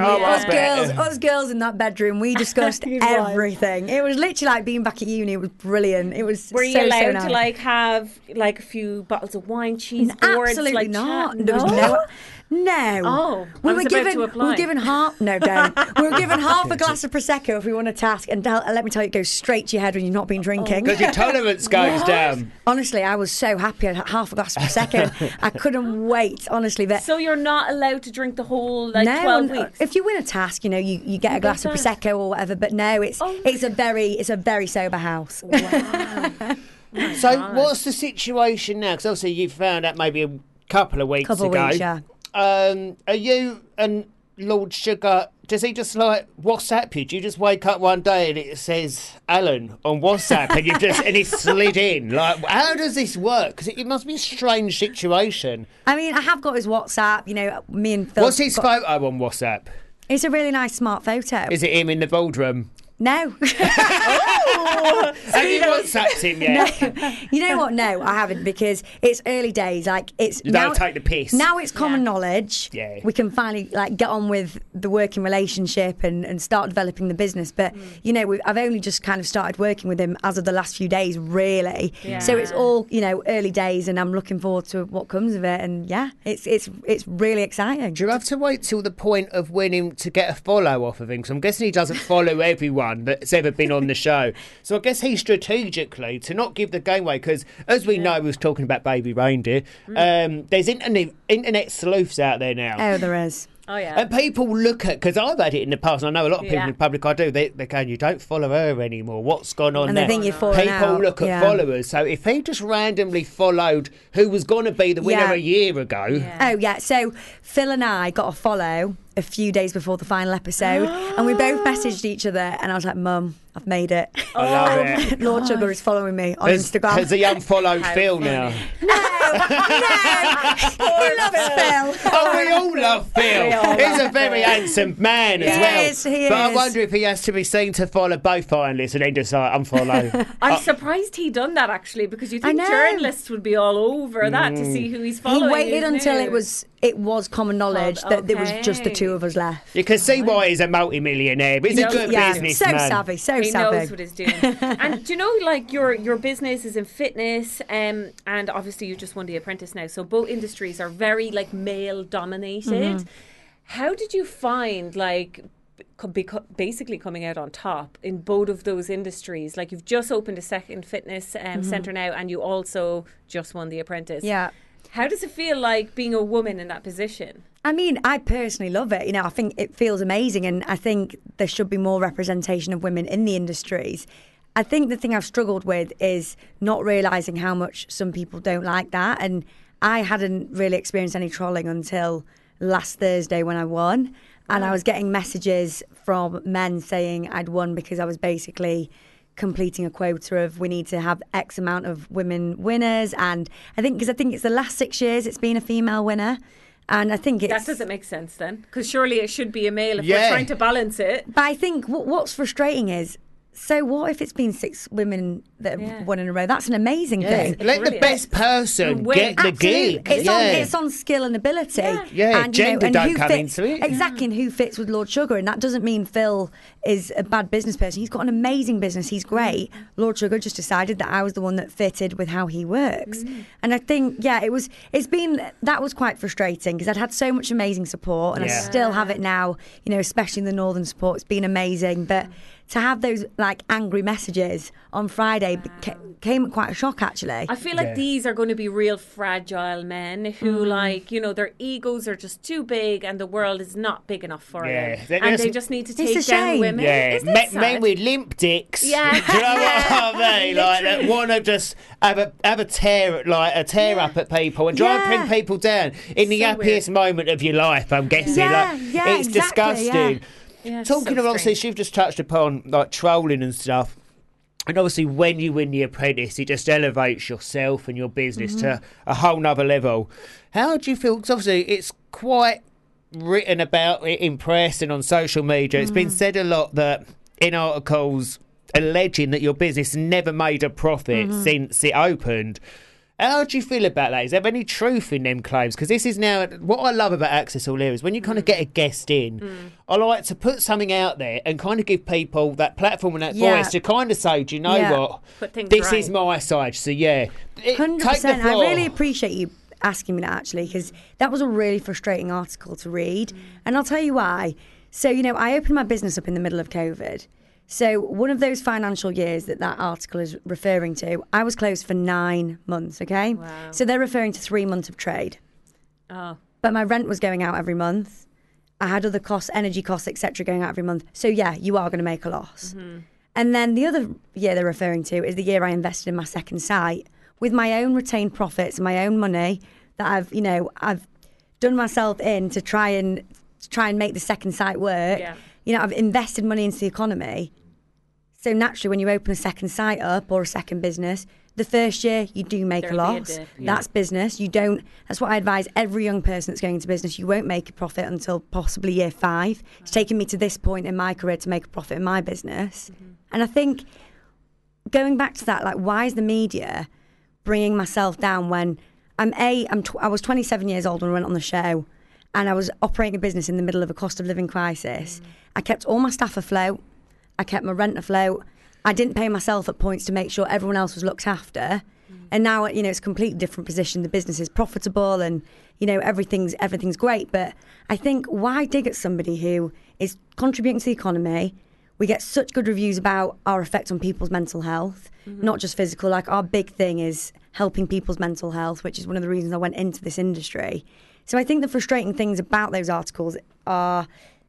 us girls in that bedroom, we discussed everything. It was literally like being back at uni. It was brilliant. It was. Were you allowed to like have like a few bottles of wine, cheese boards? Absolutely like not. There was no. No. Oh, we were given half. No, don't. We were given half a glass of prosecco if we won a task, and let me tell you, it goes straight to your head when you've not been drinking. Because your tolerance goes down. Honestly, I was so happy. I had half a glass of prosecco. I couldn't wait. Honestly, but so you're not allowed to drink the whole 12 weeks. If you win a task, you know, you get a glass of prosecco or whatever. But no, it's a very sober house. Wow. So what's the situation now? Because obviously you found out maybe a couple of weeks ago. Yeah. Are you and Lord Sugar, does he just like WhatsApp you? Do you just wake up one day and it says Alan on WhatsApp and it slid in? Like, how does this work? Because it must be a strange situation. I mean, I have got his WhatsApp, you know, me and Phil. What's his photo on WhatsApp? It's a really nice smart photo. Is it him in the boardroom? No. Have you WhatsApped him yet? No. You know what? No, I haven't, because it's early days. Like, it's you don't take the piss. Now it's common knowledge. Yeah. We can finally like get on with the working relationship and start developing the business. But you know, I've only just kind of started working with him as of the last few days, really. Yeah. So it's all, you know, early days, and I'm looking forward to what comes of it. And yeah, it's really exciting. Do you have to wait till the point of winning to get a follow off of him? Because I'm guessing he doesn't follow everyone that's ever been on the show. So I guess he strategically, to not give the game away, because as we know, we was talking about Baby Reindeer, there's internet sleuths out there now. Oh, there is. Oh, yeah. And people look at, because I've had it in the past, and I know a lot of people in the public I do, they're going, you don't follow her anymore. What's gone on and there? And they think you're falling out. People look at followers. So if he just randomly followed who was going to be the winner a year ago. Yeah. Oh, yeah. So Phil and I got a follow a few days before the final episode, and we both messaged each other, and I was like, Mum, I've made it. I love it. Lord Sugar is following me on Instagram. Has he unfollowed Phil now? No. He loves Phil. Oh, we all love Phil. He's a very handsome man as well. He is. But I wonder if he has to be seen to follow both finalists and then just like unfollow. I'm surprised he done that, actually, because you think journalists would be all over that to see who he's following. He waited until it was common knowledge that there was just the two of us left. You can see why he's a multi-millionaire. He's a good businessman. So savvy, he knows what he's doing. And do you know, like, your business is in fitness, and obviously you just won The Apprentice now, so both industries are very like male dominated. How did you find like basically coming out on top in both of those industries? Like, you've just opened a second fitness centre now, and you also just won The Apprentice. Yeah. How does it feel like being a woman in that position? I mean, I personally love it. You know, I think it feels amazing, and I think there should be more representation of women in the industries. I think the thing I've struggled with is not realising how much some people don't like that, and I hadn't really experienced any trolling until last Thursday when I won, and I was getting messages from men saying I'd won because I was basically completing a quota of we need to have X amount of women winners, and I think it's the last 6 years it's been a female winner. And I think that doesn't make sense then, because surely it should be a male if we're trying to balance it. But I think what's frustrating is So what if it's been 6 women that have won in a row? That's an amazing thing. Let the best person get the gig. It's on skill and ability. And, gender don't come into it. Exactly, and who fits with Lord Sugar. And that doesn't mean Phil is a bad business person. He's got an amazing business. He's great. Lord Sugar just decided that I was the one that fitted with how he works. And I think, that was quite frustrating because I'd had so much amazing support and I still have it now, especially in the Northern support. It's been amazing. But to have those angry messages on Friday came at quite a shock, actually. I feel like these are going to be real fragile men who their egos are just too big and the world is not big enough for them. And they just need to take down women. Men with limp dicks. Do you know what I mean? That want to just have a tear up at people and try and bring people down in the happiest moment of your life, I'm guessing. It's disgusting. Yeah, Talking about, obviously, you've just touched upon trolling and stuff. And obviously, when you win The Apprentice, it just elevates yourself and your business to a whole nother level. How do you feel? Because obviously, it's quite written about it in press and on social media. It's been said a lot that in articles alleging that your business never made a profit since it opened. How do you feel about that? Is there any truth in them claims? Because this is now what I love about Access All Areas. When you kind of get a guest in, I like to put something out there and kind of give people that platform and that voice to kind of say, do you know what? This is my side. So 100%. I really appreciate you asking me that, actually, because that was a really frustrating article to read. And I'll tell you why. So, I opened my business up in the middle of COVID. So one of those financial years that article is referring to, I was closed for 9 months, okay? Wow. So they're referring to 3 months of trade. Oh. But my rent was going out every month. I had other costs, energy costs, etc., going out every month. So you are going to make a loss. And then the other year they're referring to is the year I invested in my second site with my own retained profits and my own money that I've done myself in to try and make the second site work. Yeah. I've invested money into the economy. So naturally, when you open a second site up or a second business, the first year you do make a loss. That's business. You don't. That's what I advise every young person that's going into business. You won't make a profit until possibly year 5. It's taken me to this point in my career to make a profit in my business. And I think going back to that, why is the media bringing myself down when I was 27 years old when I went on the show, and I was operating a business in the middle of a cost of living crisis. I kept all my staff afloat. I kept my rent afloat. I didn't pay myself at points to make sure everyone else was looked after. And now, it's a completely different position. The business is profitable and, everything's great. But I think, why dig at somebody who is contributing to the economy? We get such good reviews about our effect on people's mental health, not just physical. Our big thing is helping people's mental health, which is one of the reasons I went into this industry. So I think the frustrating things about those articles are,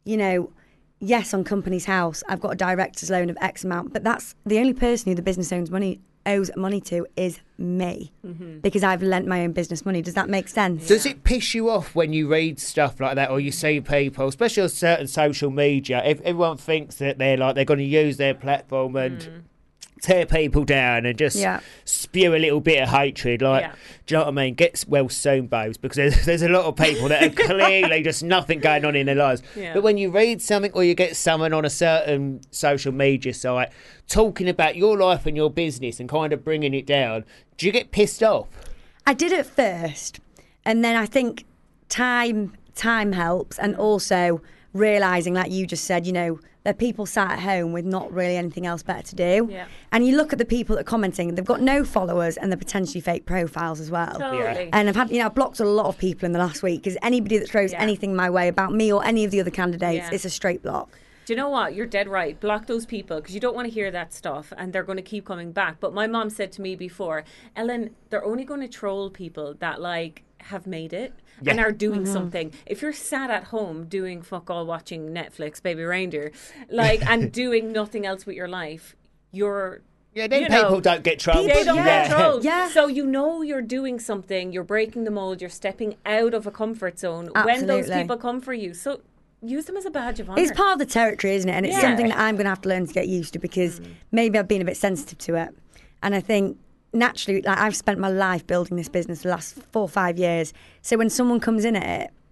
yes, on Company's House, I've got a director's loan of X amount, but that's the only person who the business owes money to is me, because I've lent my own business money. Does that make sense? Does it piss you off when you read stuff like that, or you see people, especially on certain social media, if everyone thinks that they're going to use their platform and tear people down and just spew a little bit of hatred, do you know what I mean? Gets well soon, babes, because there's a lot of people that are clearly just nothing going on in their lives. But when you read something or you get someone on a certain social media site talking about your life and your business and kind of bringing it down, do you get pissed off? I did at first, and then I think time helps, and also realising, like you just said, there are people sat at home with not really anything else better to do. Yeah. And you look at the people that are commenting, they've got no followers and they're potentially fake profiles as well. Totally. And I've blocked a lot of people in the last week because anybody that throws anything my way about me or any of the other candidates, it's a straight block. Do you know what? You're dead right. Block those people because you don't want to hear that stuff and they're going to keep coming back. But my mom said to me before, Ellen, they're only going to troll people that have made it. And are doing something. If you're sat at home doing fuck all, watching Netflix, Baby Reindeer, and doing nothing else with your life, you're... people don't get trolled. They don't get trolled. Yeah. So you're doing something, you're breaking the mold, you're stepping out of a comfort zone when those people come for you. So use them as a badge of honour. It's part of the territory, isn't it? And it's something that I'm going to have to learn to get used to because maybe I've been a bit sensitive to it. And I think... naturally, I've spent my life building this business the last 4 or 5 years. So when someone comes in at it,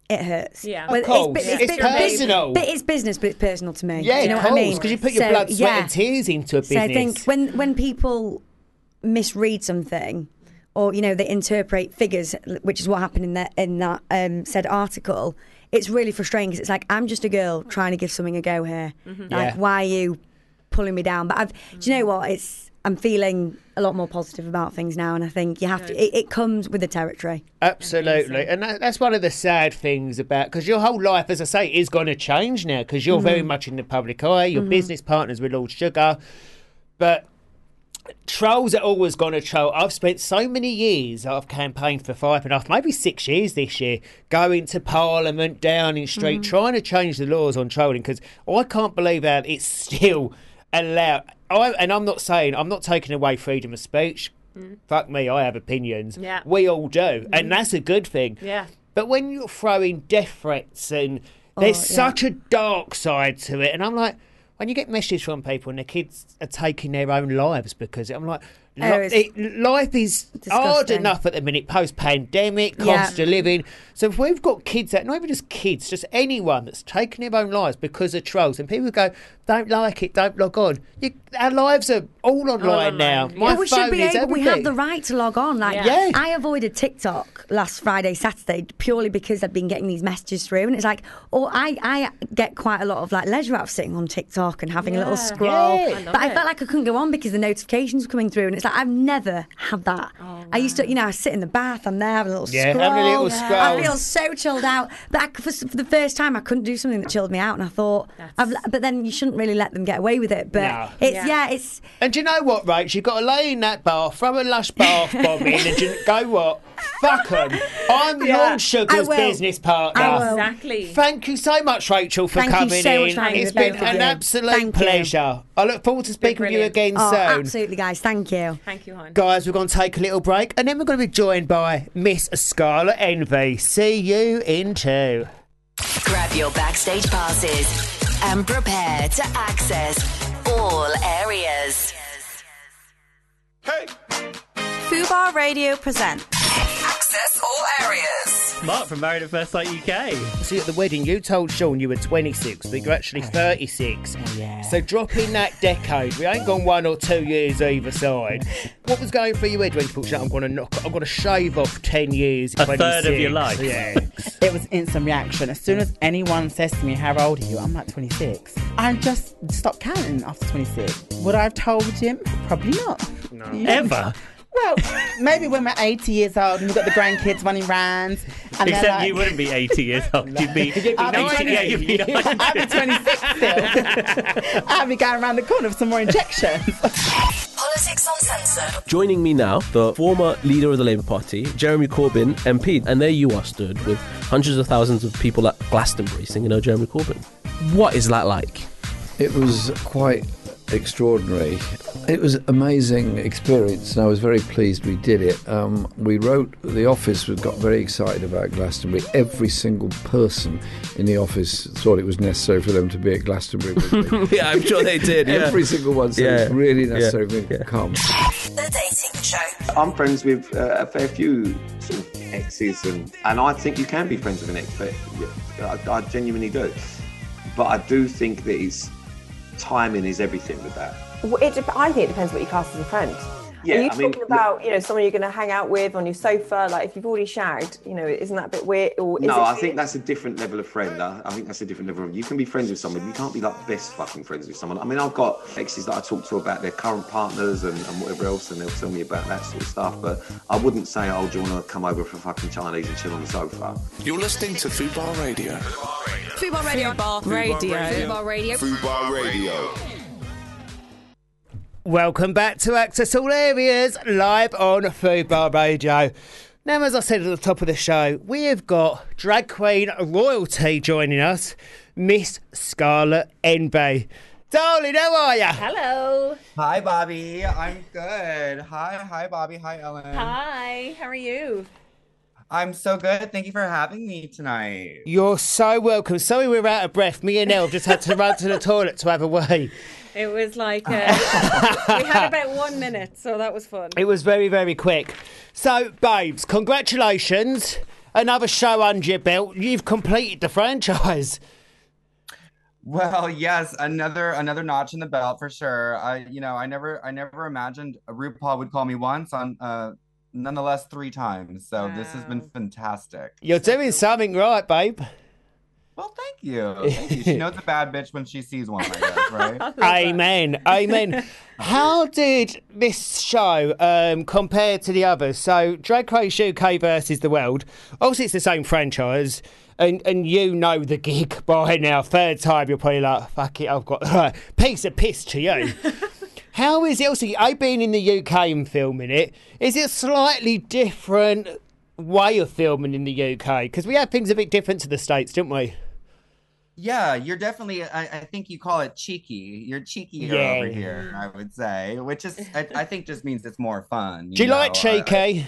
it hurts. Yeah. Of course. It's personal. But it's business, but it's personal to me. Yeah, Do you know of what I mean? course, because you put your blood, sweat and tears into a business. So I think when people misread something, or they interpret figures, which is what happened in that said article, it's really frustrating because it's like, I'm just a girl trying to give something a go here. Like, why are you pulling me down? But do you know what? I'm feeling a lot more positive about things now, and I think you have to. It comes with the territory. Absolutely, and that's one of the sad things about, because your whole life, as I say, is going to change now because you're very much in the public eye. Your business partners with Lord Sugar, but trolls are always going to troll. I've spent so many years, I've campaigned for 5.5, maybe 6 years this year, going to Parliament, Downing Street, trying to change the laws on trolling, because I can't believe that it's still allowed. And I'm not taking away freedom of speech. Fuck me, I have opinions. Yeah. We all do, and that's a good thing. Yeah. But when you're throwing death threats and there's such a dark side to it, and I'm like, when you get messages from people and their kids are taking their own lives because I'm like, life is hard enough at the minute, post-pandemic, cost of living. So if we've got kids not even just kids, just anyone that's taking their own lives because of trolls, and people go, don't like it, don't log on. Our lives are all online now. My we phone should be is able. everything. We have the right to log on. I avoided TikTok last Friday, Saturday purely because I've been getting these messages through, and it's like, I get quite a lot of leisure out of sitting on TikTok and having a little scroll. But I felt like I couldn't go on because the notifications were coming through, and it's like I've never had that. I used to, I sit in the bath, I'm there having a little scroll. Having a little scroll. I feel so chilled out. But for the first time, I couldn't do something that chilled me out, and I thought, but then you shouldn't really let them get away with it. But it's. And do you know what, Rach? You've got to lay in that bath, throw a lush bath bomb in, and go what? Fuck them. I'm Lord Sugar's business partner. Exactly. Thank you so much, Rachel, for coming in. It's been an absolute pleasure. I look forward to speaking with you again soon. Absolutely, guys. Thank you. Thank you, hon. Guys, we're going to take a little break, and then we're going to be joined by Miss Scarlett Envy. See you in 2. Grab your backstage passes and prepare to access all areas. Hey! Fubar Radio presents Access all areas. Mark from Married at First Sight UK. See, at the wedding, you told Sean you were 26, but you're actually 36. Yeah. So drop in that decade. We ain't gone 1 or 2 years either side. What was going through your head when you thought, I'm going to shave off 10 years? A third of your life. Yeah. It was instant reaction. As soon as anyone says to me, how old are you? I'm like 26. I just stopped counting after 26. Would I have told him? Probably not. No. Ever? Well, maybe when we're 80 years old and we've got the grandkids running rounds. Except you wouldn't be 80 years old. You'd be 90. Yeah, you'd be 90. I'd be 26 still. I'd be going around the corner for some more injections. Politics Uncensored. Joining me now, the former leader of the Labour Party, Jeremy Corbyn, MP. And there you are stood with hundreds of thousands of people at Glastonbury singing Jeremy Corbyn. What is that like? It was quite extraordinary. It was an amazing experience, and I was very pleased we did it. The office got very excited about Glastonbury. Every single person in the office thought it was necessary for them to be at Glastonbury with me. Yeah, I'm sure they did. Every single one said it was really necessary for me to come. The Dating Show. I'm friends with a fair few sort of exes, and I think you can be friends with an ex, but I genuinely do. But I do think that timing is everything with that. I think it depends what you class as a friend. Yeah, Are you talking about someone you're going to hang out with on your sofa? Like if you've already shagged, isn't that a bit weird? Or no, I think that's a different level of friend. I think that's a different level of. You can be friends with someone, you can't be like best fucking friends with someone. I mean, I've got exes that I talk to about their current partners and whatever else, and they'll tell me about that sort of stuff. But I wouldn't say, oh, do you want to come over for fucking Chinese and chill on the sofa? You're listening to Fubar Radio. Fubar Radio. Fubar Radio. Fubar Radio. Fubar Radio. Welcome back to Access All Areas, live on Fubar Radio. Now, as I said at the top of the show, we have got drag queen royalty joining us, Miss Scarlett Envy. Darling, how are you? Hello. Hi, Bobby. I'm good. Hi, Bobby. Hi, Ellen. Hi. How are you? I'm so good. Thank you for having me tonight. You're so welcome. Sorry we're out of breath. Me and Elle just had to run to the toilet to have a wee. It was like, we had about 1 minute, so that was fun. It was very, very quick. So, babes, congratulations. another show under your belt. You've completed the franchise. Well, yes, another notch in the belt for sure. I never imagined RuPaul would call me once on nonetheless 3 times. So this has been fantastic. You're doing something right, babe. Well, thank you. She knows a bad bitch when she sees one, I guess, right? Amen. Amen. How did this show compare to the others? So, Drag Race UK versus the World. Obviously, it's the same franchise. And you know the gig by now. 3rd time, you're probably like, fuck it, I've got a piece of piss to you. How is it? Also, I've been in the UK and filming it. Is it a slightly different way of filming in the UK? Because we have things a bit different to the States, don't we? Yeah, you're definitely, I think you call it cheeky. You're cheekier over here, I would say, which is, I think just means it's more fun. Do you like cheeky?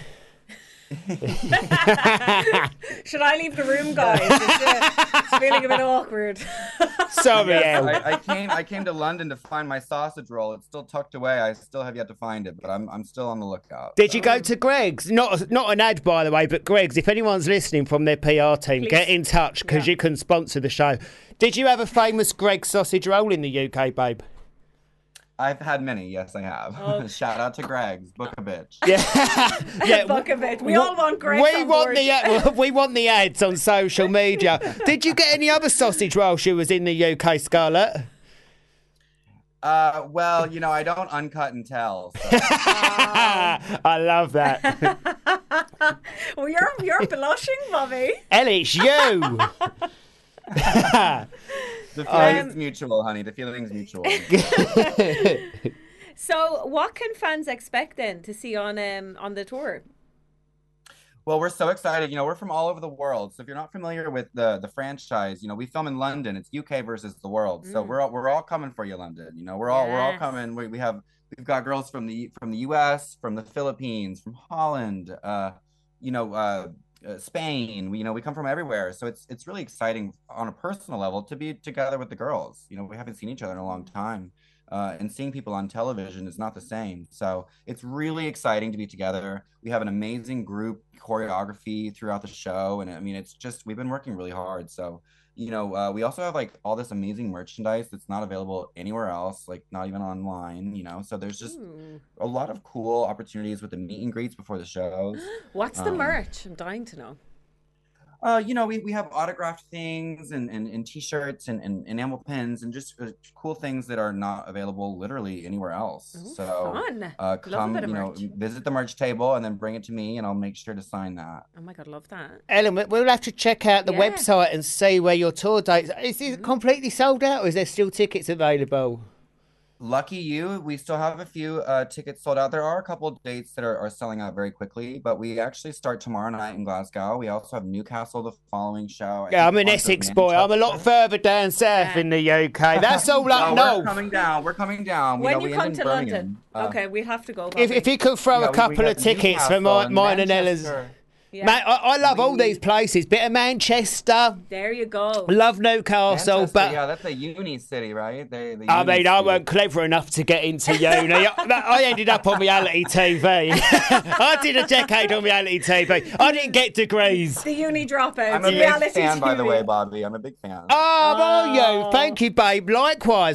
Should I leave the room, guys? It's feeling a bit awkward. Sorry, I came to London to find my sausage roll. It's still tucked away. I still have yet to find it, but I'm still on the lookout. Did you go to Greg's? Not an ad, by the way, but Greg's. If anyone's listening from their PR team, get in touch because you can sponsor the show. Did you have a famous Greg's sausage roll in the UK, babe? I've had many, yes, I have. Oh. Shout out to Greg's, book a bitch. Yeah, book a bitch. We all want Greg's. We want the ads on social media. Did you get any other sausage roll she was in the UK, Scarlett? Well, I don't uncut and tell. So. I love that. Well, you're blushing, Bobby. Ellie, it's you. The feeling's mutual, honey. The feeling's mutual. So, what can fans expect then to see on the tour? Well, we're so excited. We're from all over the world. So if you're not familiar with the franchise, we film in London. It's UK versus the world. So we're all coming for you, London. We're all coming. We've got girls from the US, from the Philippines, from Holland. Spain, we come from everywhere, so it's really exciting on a personal level to be together with the girls. We haven't seen each other in a long time, and seeing people on television is not the same. So it's really exciting to be together. We have an amazing group choreography throughout the show, and I mean, it's just, we've been working really hard. So we also have like all this amazing merchandise that's not available anywhere else, like not even online, so there's just a lot of cool opportunities with the meet and greets before the shows. What's the merch? I'm dying to know. We have autographed things and t-shirts and enamel pins and just cool things that are not available literally anywhere else. Ooh, so fun. Come, visit the merch table and then bring it to me and I'll make sure to sign that. Oh my God, love that. Ellen, we'll have to check out the website and see where your tour dates. Is it completely sold out or is there still tickets available? Lucky you, we still have a few tickets sold out. There are a couple of dates that are selling out very quickly, but we actually start tomorrow night in Glasgow. We also have Newcastle the following show. Yeah, I'm an Essex boy. I'm a lot further down south in the UK. That's all up north. We're coming down. When you come to London, okay, we'll have to go. If you could throw a couple of tickets for mine and Ella's. Yeah. Man, I love all these places. Bit of Manchester. There you go. Love Newcastle, but that's a uni city, right? I weren't clever enough to get into uni. I ended up on reality TV. I did a decade on reality TV. I didn't get degrees. The uni dropout. I'm a big fan, by the way, Bobby. I'm a big fan. Oh, you? Thank you, babe. Likewise.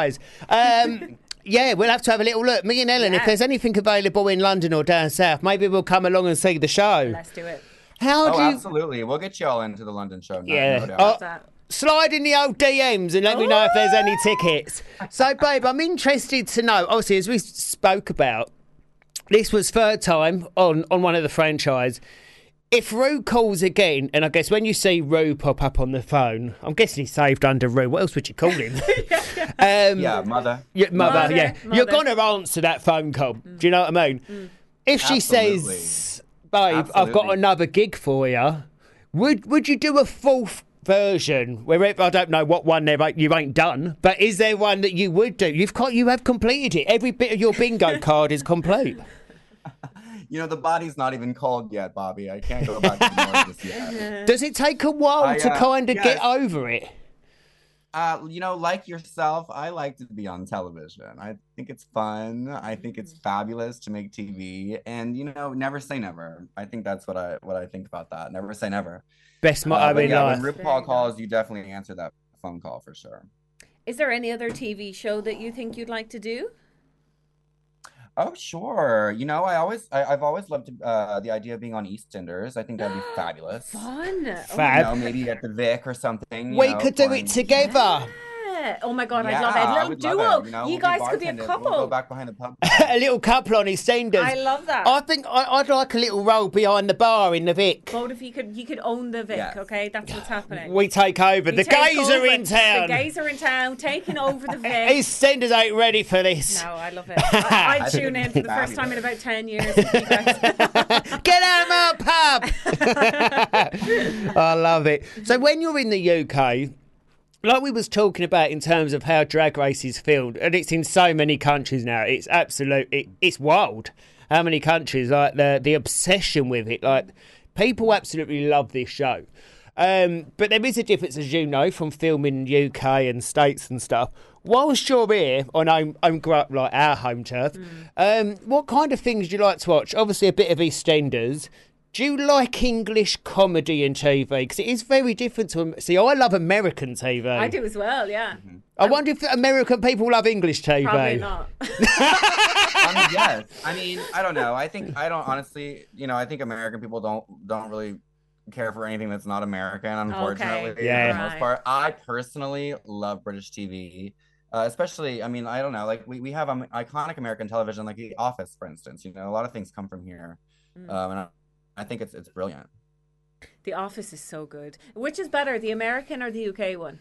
Yeah, we'll have to have a little look. Me and Ellen, if there's anything available in London or down south, maybe we'll come along and see the show. Let's do it. Absolutely. We'll get you all into the London show. Slide in the old DMs and let me know if there's any tickets. So, babe, I'm interested to know, obviously, as we spoke about, this was 3rd time on one of the franchise. If Rue calls again, and I guess when you see Rue pop up on the phone, I'm guessing he's saved under Rue. What else would you call him? Mother. Mother. You're going to answer that phone call. Do you know what I mean? If she says, babe, I've got another gig for you, would you do a 4th version? Wherever, I don't know what one you ain't done, but is there one that you would do? You have completed it. Every bit of your bingo card is complete. The body's not even cold yet, Bobby. I can't go back to the north just yet. Does it take a while to kind of get over it? Like yourself, I like to be on television. I think it's fun. I think it's fabulous to make TV, and never say never. I think that's what I think about that. Never say never. Best motto in life. When RuPaul calls, you definitely answer that phone call for sure. Is there any other TV show that you think you'd like to do? Oh, sure. I've always loved the idea of being on EastEnders. I think that'd be fabulous. Fun. Fab. Maybe at the Vic or something. We could do it together. Oh my God, I'd love it. A little duo. You guys could be a couple. We'll go back behind the pub. A little couple on EastEnders. I love that. I think I'd like a little role behind the bar in the Vic. Both of you could own the Vic, okay? That's what's happening. We take over. The gays are in town. The gays are in town, taking over the Vic. EastEnders ain't ready for this. No, I love it. I'd tune in for the first time in about 10 years. Get out of my pub. I love it. So when you're in the UK, like we was talking about in terms of how Drag Race is filmed, and it's in so many countries now, it's it's wild how many countries, like the obsession with it, like people absolutely love this show. But there is a difference, as you know, from filming in UK and States and stuff. Whilst you're here, and I'm grew up like our home turf, what kind of things do you like to watch? Obviously a bit of EastEnders. Do you like English comedy and TV? Because it is very different to... See, I love American TV. I do as well, yeah. I wonder if American people love English TV. Probably not. Yes. I mean, I don't know. I don't honestly, I think American people don't really care for anything that's not American, unfortunately. Okay. Yeah. For the most part. I personally love British TV. Especially, I mean, I don't know, like we have iconic American television, like The Office, for instance. A lot of things come from here. And I think it's brilliant. The Office is so good. Which is better, the American or the UK one?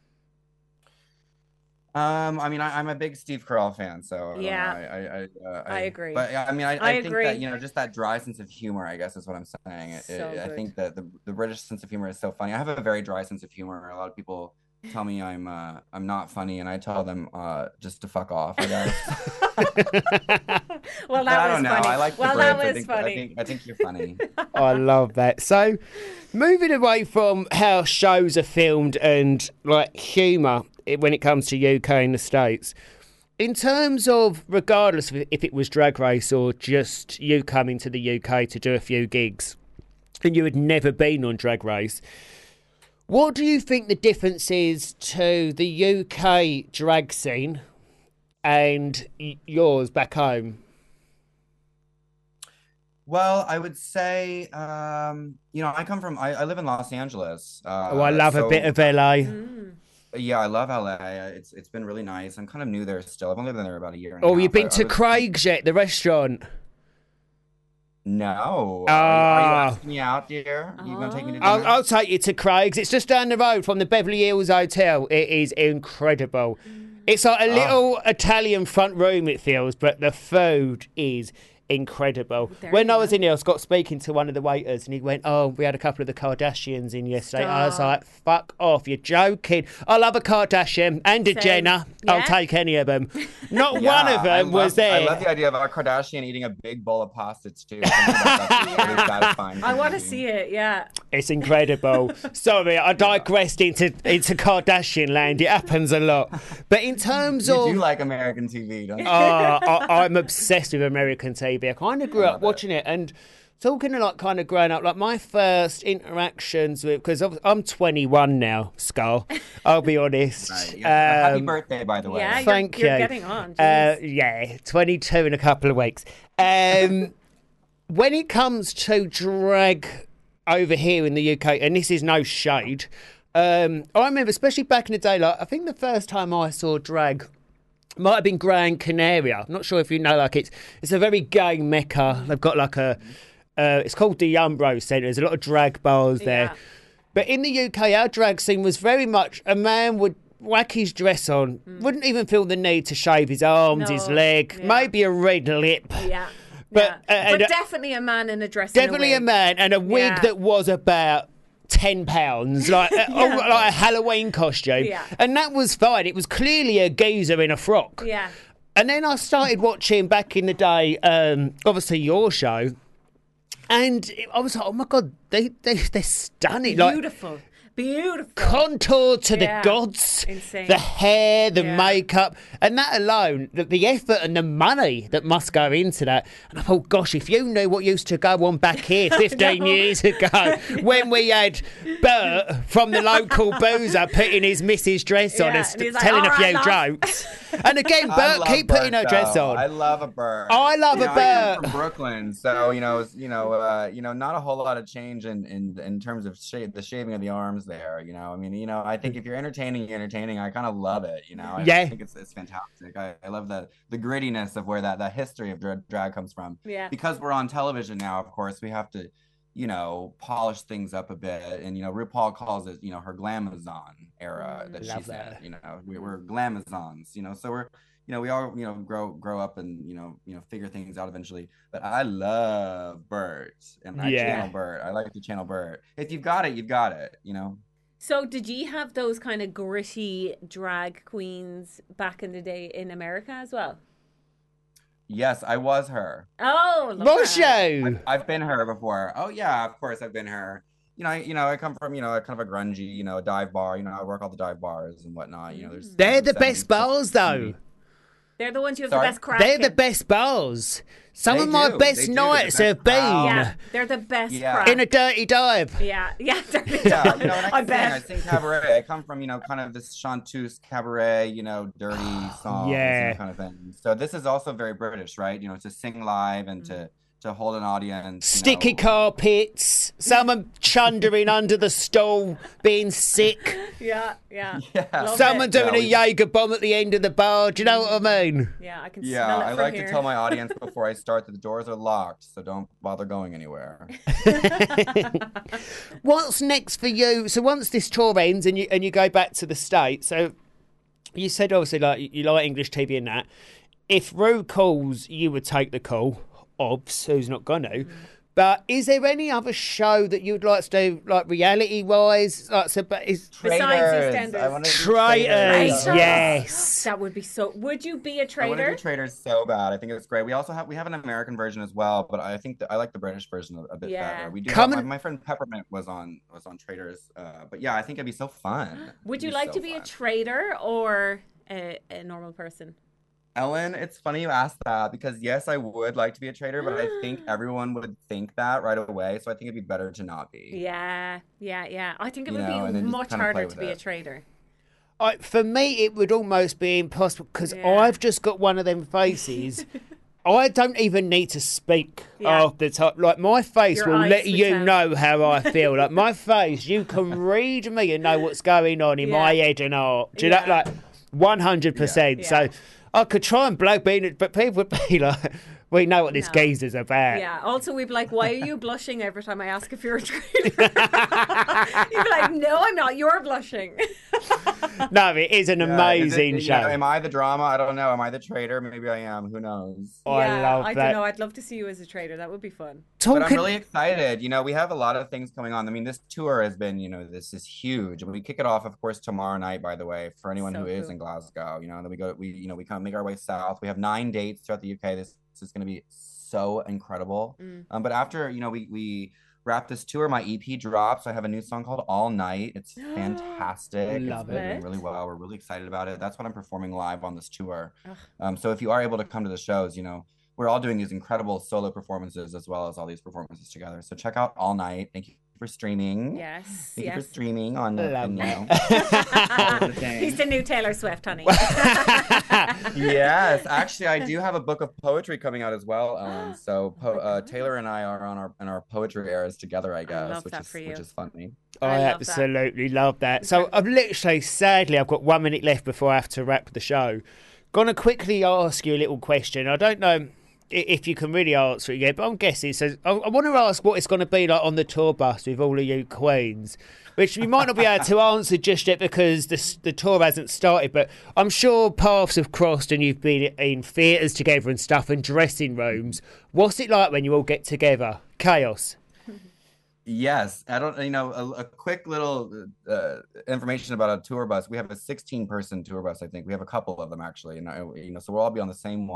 I mean, I'm a big Steve Carell fan, so yeah, I agree. But yeah, I mean, I think agree. that just that dry sense of humor, I guess, is what I'm saying. I think that the British sense of humor is so funny. I have a very dry sense of humor. A lot of people tell me I'm not funny, and I tell them just to fuck off, I guess. Well, that was funny. I like that was funny. I think you're funny. I love that. So, moving away from how shows are filmed and like humour when it comes to UK and the States, in terms of, regardless of if it was Drag Race or just you coming to the UK to do a few gigs, and you had never been on Drag Race, what do you think the difference is to the UK drag scene and yours back home? Well, I would say, I live in Los Angeles. I love a bit of LA. Yeah, I love LA. It's been really nice. I'm kind of new there still. I've only been there about a year. You've been to Craig's yet, the restaurant? No. Are you asking me out, dear? Are you going to take me to dinner? I'll take you to Craig's. It's just down the road from the Beverly Hills Hotel. It is incredible. It's like a little Italian front room, it feels, but the food is incredible. When I was in there, Scott speaking to one of the waiters, and he went, we had a couple of the Kardashians in yesterday. Stop. I was like, fuck off, you're joking. I love a Kardashian and a Jenner. Yeah? I'll take any of them. Not one of them was there. I love the idea of a Kardashian eating a big bowl of pasta too. Really satisfying. I want to see it, yeah. It's incredible. Sorry, I digressed into Kardashian land. It happens a lot. But in terms of... You do like American TV, don't you? I'm obsessed with American TV. I kind of grew up watching it, and talking to kind of growing up, like my first interactions with, because I'm 21 now, Scar, I'll be honest. Right, yeah. Happy birthday, by the way. Yeah, Thank you. You're getting on. Yeah, 22 in a couple of weeks. When it comes to drag over here in the UK, and this is no shade, I remember, especially back in the day, like I think the first time I saw drag might have been Gran Canaria. I'm not sure if you know, like it's a very gay mecca. They've got like it's called the Umbro Centre. There's a lot of drag bars there. Yeah. But in the UK, our drag scene was very much a man would whack his dress on, wouldn't even feel the need to shave his arms, his leg, maybe a red lip. Yeah. But, but definitely a man in a dress. Definitely and a man and a wig that was about £10, like like a Halloween costume, and that was fine. It was clearly a geezer in a frock. Yeah. And then I started watching back in the day, obviously your show, and I was like, oh my god, they're stunning, beautiful. beautiful. Contour to the gods. Insane. The hair, the makeup, and that alone, the effort and the money that must go into that. And I thought, gosh, if you knew what used to go on back here 15 years ago, when we had Bert from the local boozer putting his Mrs. dress on and telling a few jokes. And again, Bert, keep putting her dress on. I love a Bert. I love a I Bert. come from Brooklyn, so not a whole lot of change in terms of the shaving of the arms there. I think if you're entertaining, you're entertaining. I kind of love it. I think it's fantastic. I love the grittiness of where that history of drag comes from. Yeah. Because we're on television now, of course, we have to polish things up a bit. And, RuPaul calls it, her glamazon era that she said, we're glamazons, so we're, we all, grow up and, figure things out eventually. But I love Bert and I channel Bert. I like to channel Bert. If you've got it, you've got it, So did you have those kind of gritty drag queens back in the day in America as well? Yes, I was her. Oh, Moshe! I've been her before. Oh yeah, of course I've been her. I come from, kind of a grungy, dive bar. I work all the dive bars and whatnot. They're the best bars, though. They're the ones you have the best crack They're in. the best bars. Some of my best nights have been. Yeah, they're the best crack. In a dirty dive. Yeah, dirty dive. I bet. I sing cabaret. I come from, kind of this chanteuse cabaret, dirty songs, kind of thing. So this is also very British, right? To sing live and to hold an audience. Sticky carpets, someone chundering under the stall, being sick. Yeah. Someone doing a Jaeger bomb at the end of the bar. Do you know what I mean? Yeah, I can smell it I from like here. to tell my audience before I start that the doors are locked, so don't bother going anywhere. What's next for you? So once this tour ends and you go back to the States, so you said obviously like you like English TV and that. If Ru calls, you would take the call. Obs, who's not gonna. But is there any other show that you'd like to do, like reality-wise? Besides EastEnders. Traitors, yes. That would be so. Would you be a traitor? I want to do Traitors so bad. I think it's great. We also have an American version as well, but I think I like the British version a bit better. We do. My friend Peppermint was on Traitors, but yeah, I think it'd be so fun. Would you like to be a traitor or a normal person? Ellen, it's funny you asked that because yes, I would like to be a traitor, but I think everyone would think that right away. So I think it'd be better to not be. Yeah. I think it would be much harder to be a traitor. For me, it would almost be impossible because I've just got one of them faces. I don't even need to speak off the top. Like, my face will let you know how I feel. Like, my face, you can read me and know what's going on in my head and heart. Do you know? Like, 100%. Yeah. So I could try and blow bean it, but people would be like, we know what this geezer's about. Yeah. Also, we'd be like, why are you blushing every time I ask if you're a traitor? You'd be like, no, I'm not. You're blushing. No, it is an amazing show. Am I the drama? I don't know. Am I the traitor? Maybe I am. Who knows? I love that. I don't know. I'd love to see you as a traitor. That would be fun. But I'm really excited. We have a lot of things going on. I mean, this tour has been, this is huge. We kick it off, of course, tomorrow night, by the way, for anyone who is in Glasgow. And then we kind of make our way south. We have 9 dates throughout the UK. This is going to be so incredible. But after, we wrap this tour, my EP drops. I have a new song called All Night. It's fantastic. It's been doing really well. We're really excited about it. That's what I'm performing live on this tour. So if you are able to come to the shows, we're all doing these incredible solo performances as well as all these performances together. So check out All Night. Thank you for streaming. Yes. Thank you for streaming on He's the new Taylor Swift, honey. Yes, actually, I do have a book of poetry coming out as well, Ellen. So Taylor and I are in our poetry eras together, I guess, which is funny. I absolutely love that. So I've literally, sadly, I've got 1 minute left before I have to wrap the show. Gonna quickly ask you a little question. I don't know if you can really answer it yet, but I'm guessing. So I want to ask what it's going to be like on the tour bus with all of you queens, which we might not be able to answer just yet because the tour hasn't started, but I'm sure paths have crossed and you've been in theatres together and stuff and dressing rooms. What's it like when you all get together? Chaos? Yes, I don't. A quick little information about a tour bus. We have a 16-person tour bus. I think we have a couple of them actually, and so we'll all be on the same one.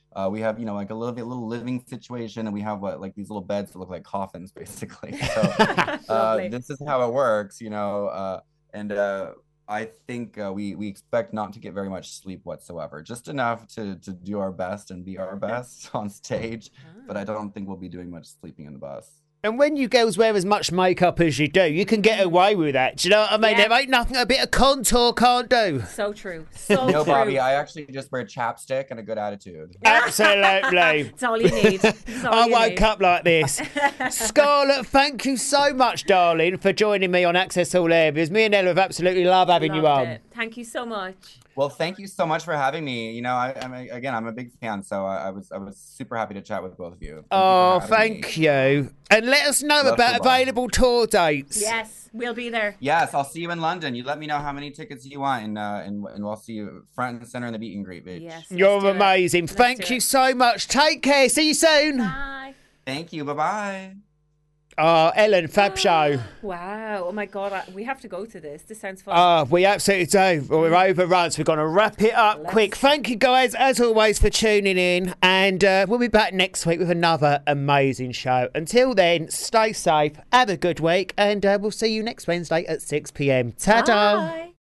We have, like a little living situation, and we have these little beds that look like coffins, basically. So this is how it works, and I think we expect not to get very much sleep whatsoever, just enough to do our best and be our best on stage. But I don't think we'll be doing much sleeping in the bus. And when you girls wear as much makeup as you do, you can get away with that. Do you know what I mean? Yeah. There ain't nothing a bit of contour can't do. So true. So true. Bobby, I actually just wear chapstick and a good attitude. Absolutely. It's all you need. I woke up like this. Scarlett, thank you so much, darling, for joining me on Access All Areas. Me and Ella have absolutely loved having you on. Thank you so much. Well, thank you so much for having me. I'm a big fan, so I was super happy to chat with both of you. Thank you. And let us know about available tour dates. Yes, we'll be there. Yes, I'll see you in London. You let me know how many tickets you want, and we'll see you front and center in the meet and greet, bitch. Yes, you're amazing. Thank you so much. Take care. See you soon. Bye. Thank you. Bye-bye. Ellen, fab show. Wow. Oh, my God. We have to go to this. This sounds fun. We absolutely do. We're overrun, so we're going to wrap it up quick. Thank you, guys, as always, for tuning in. And we'll be back next week with another amazing show. Until then, stay safe, have a good week, and we'll see you next Wednesday at 6 p.m. Ta-da! Bye.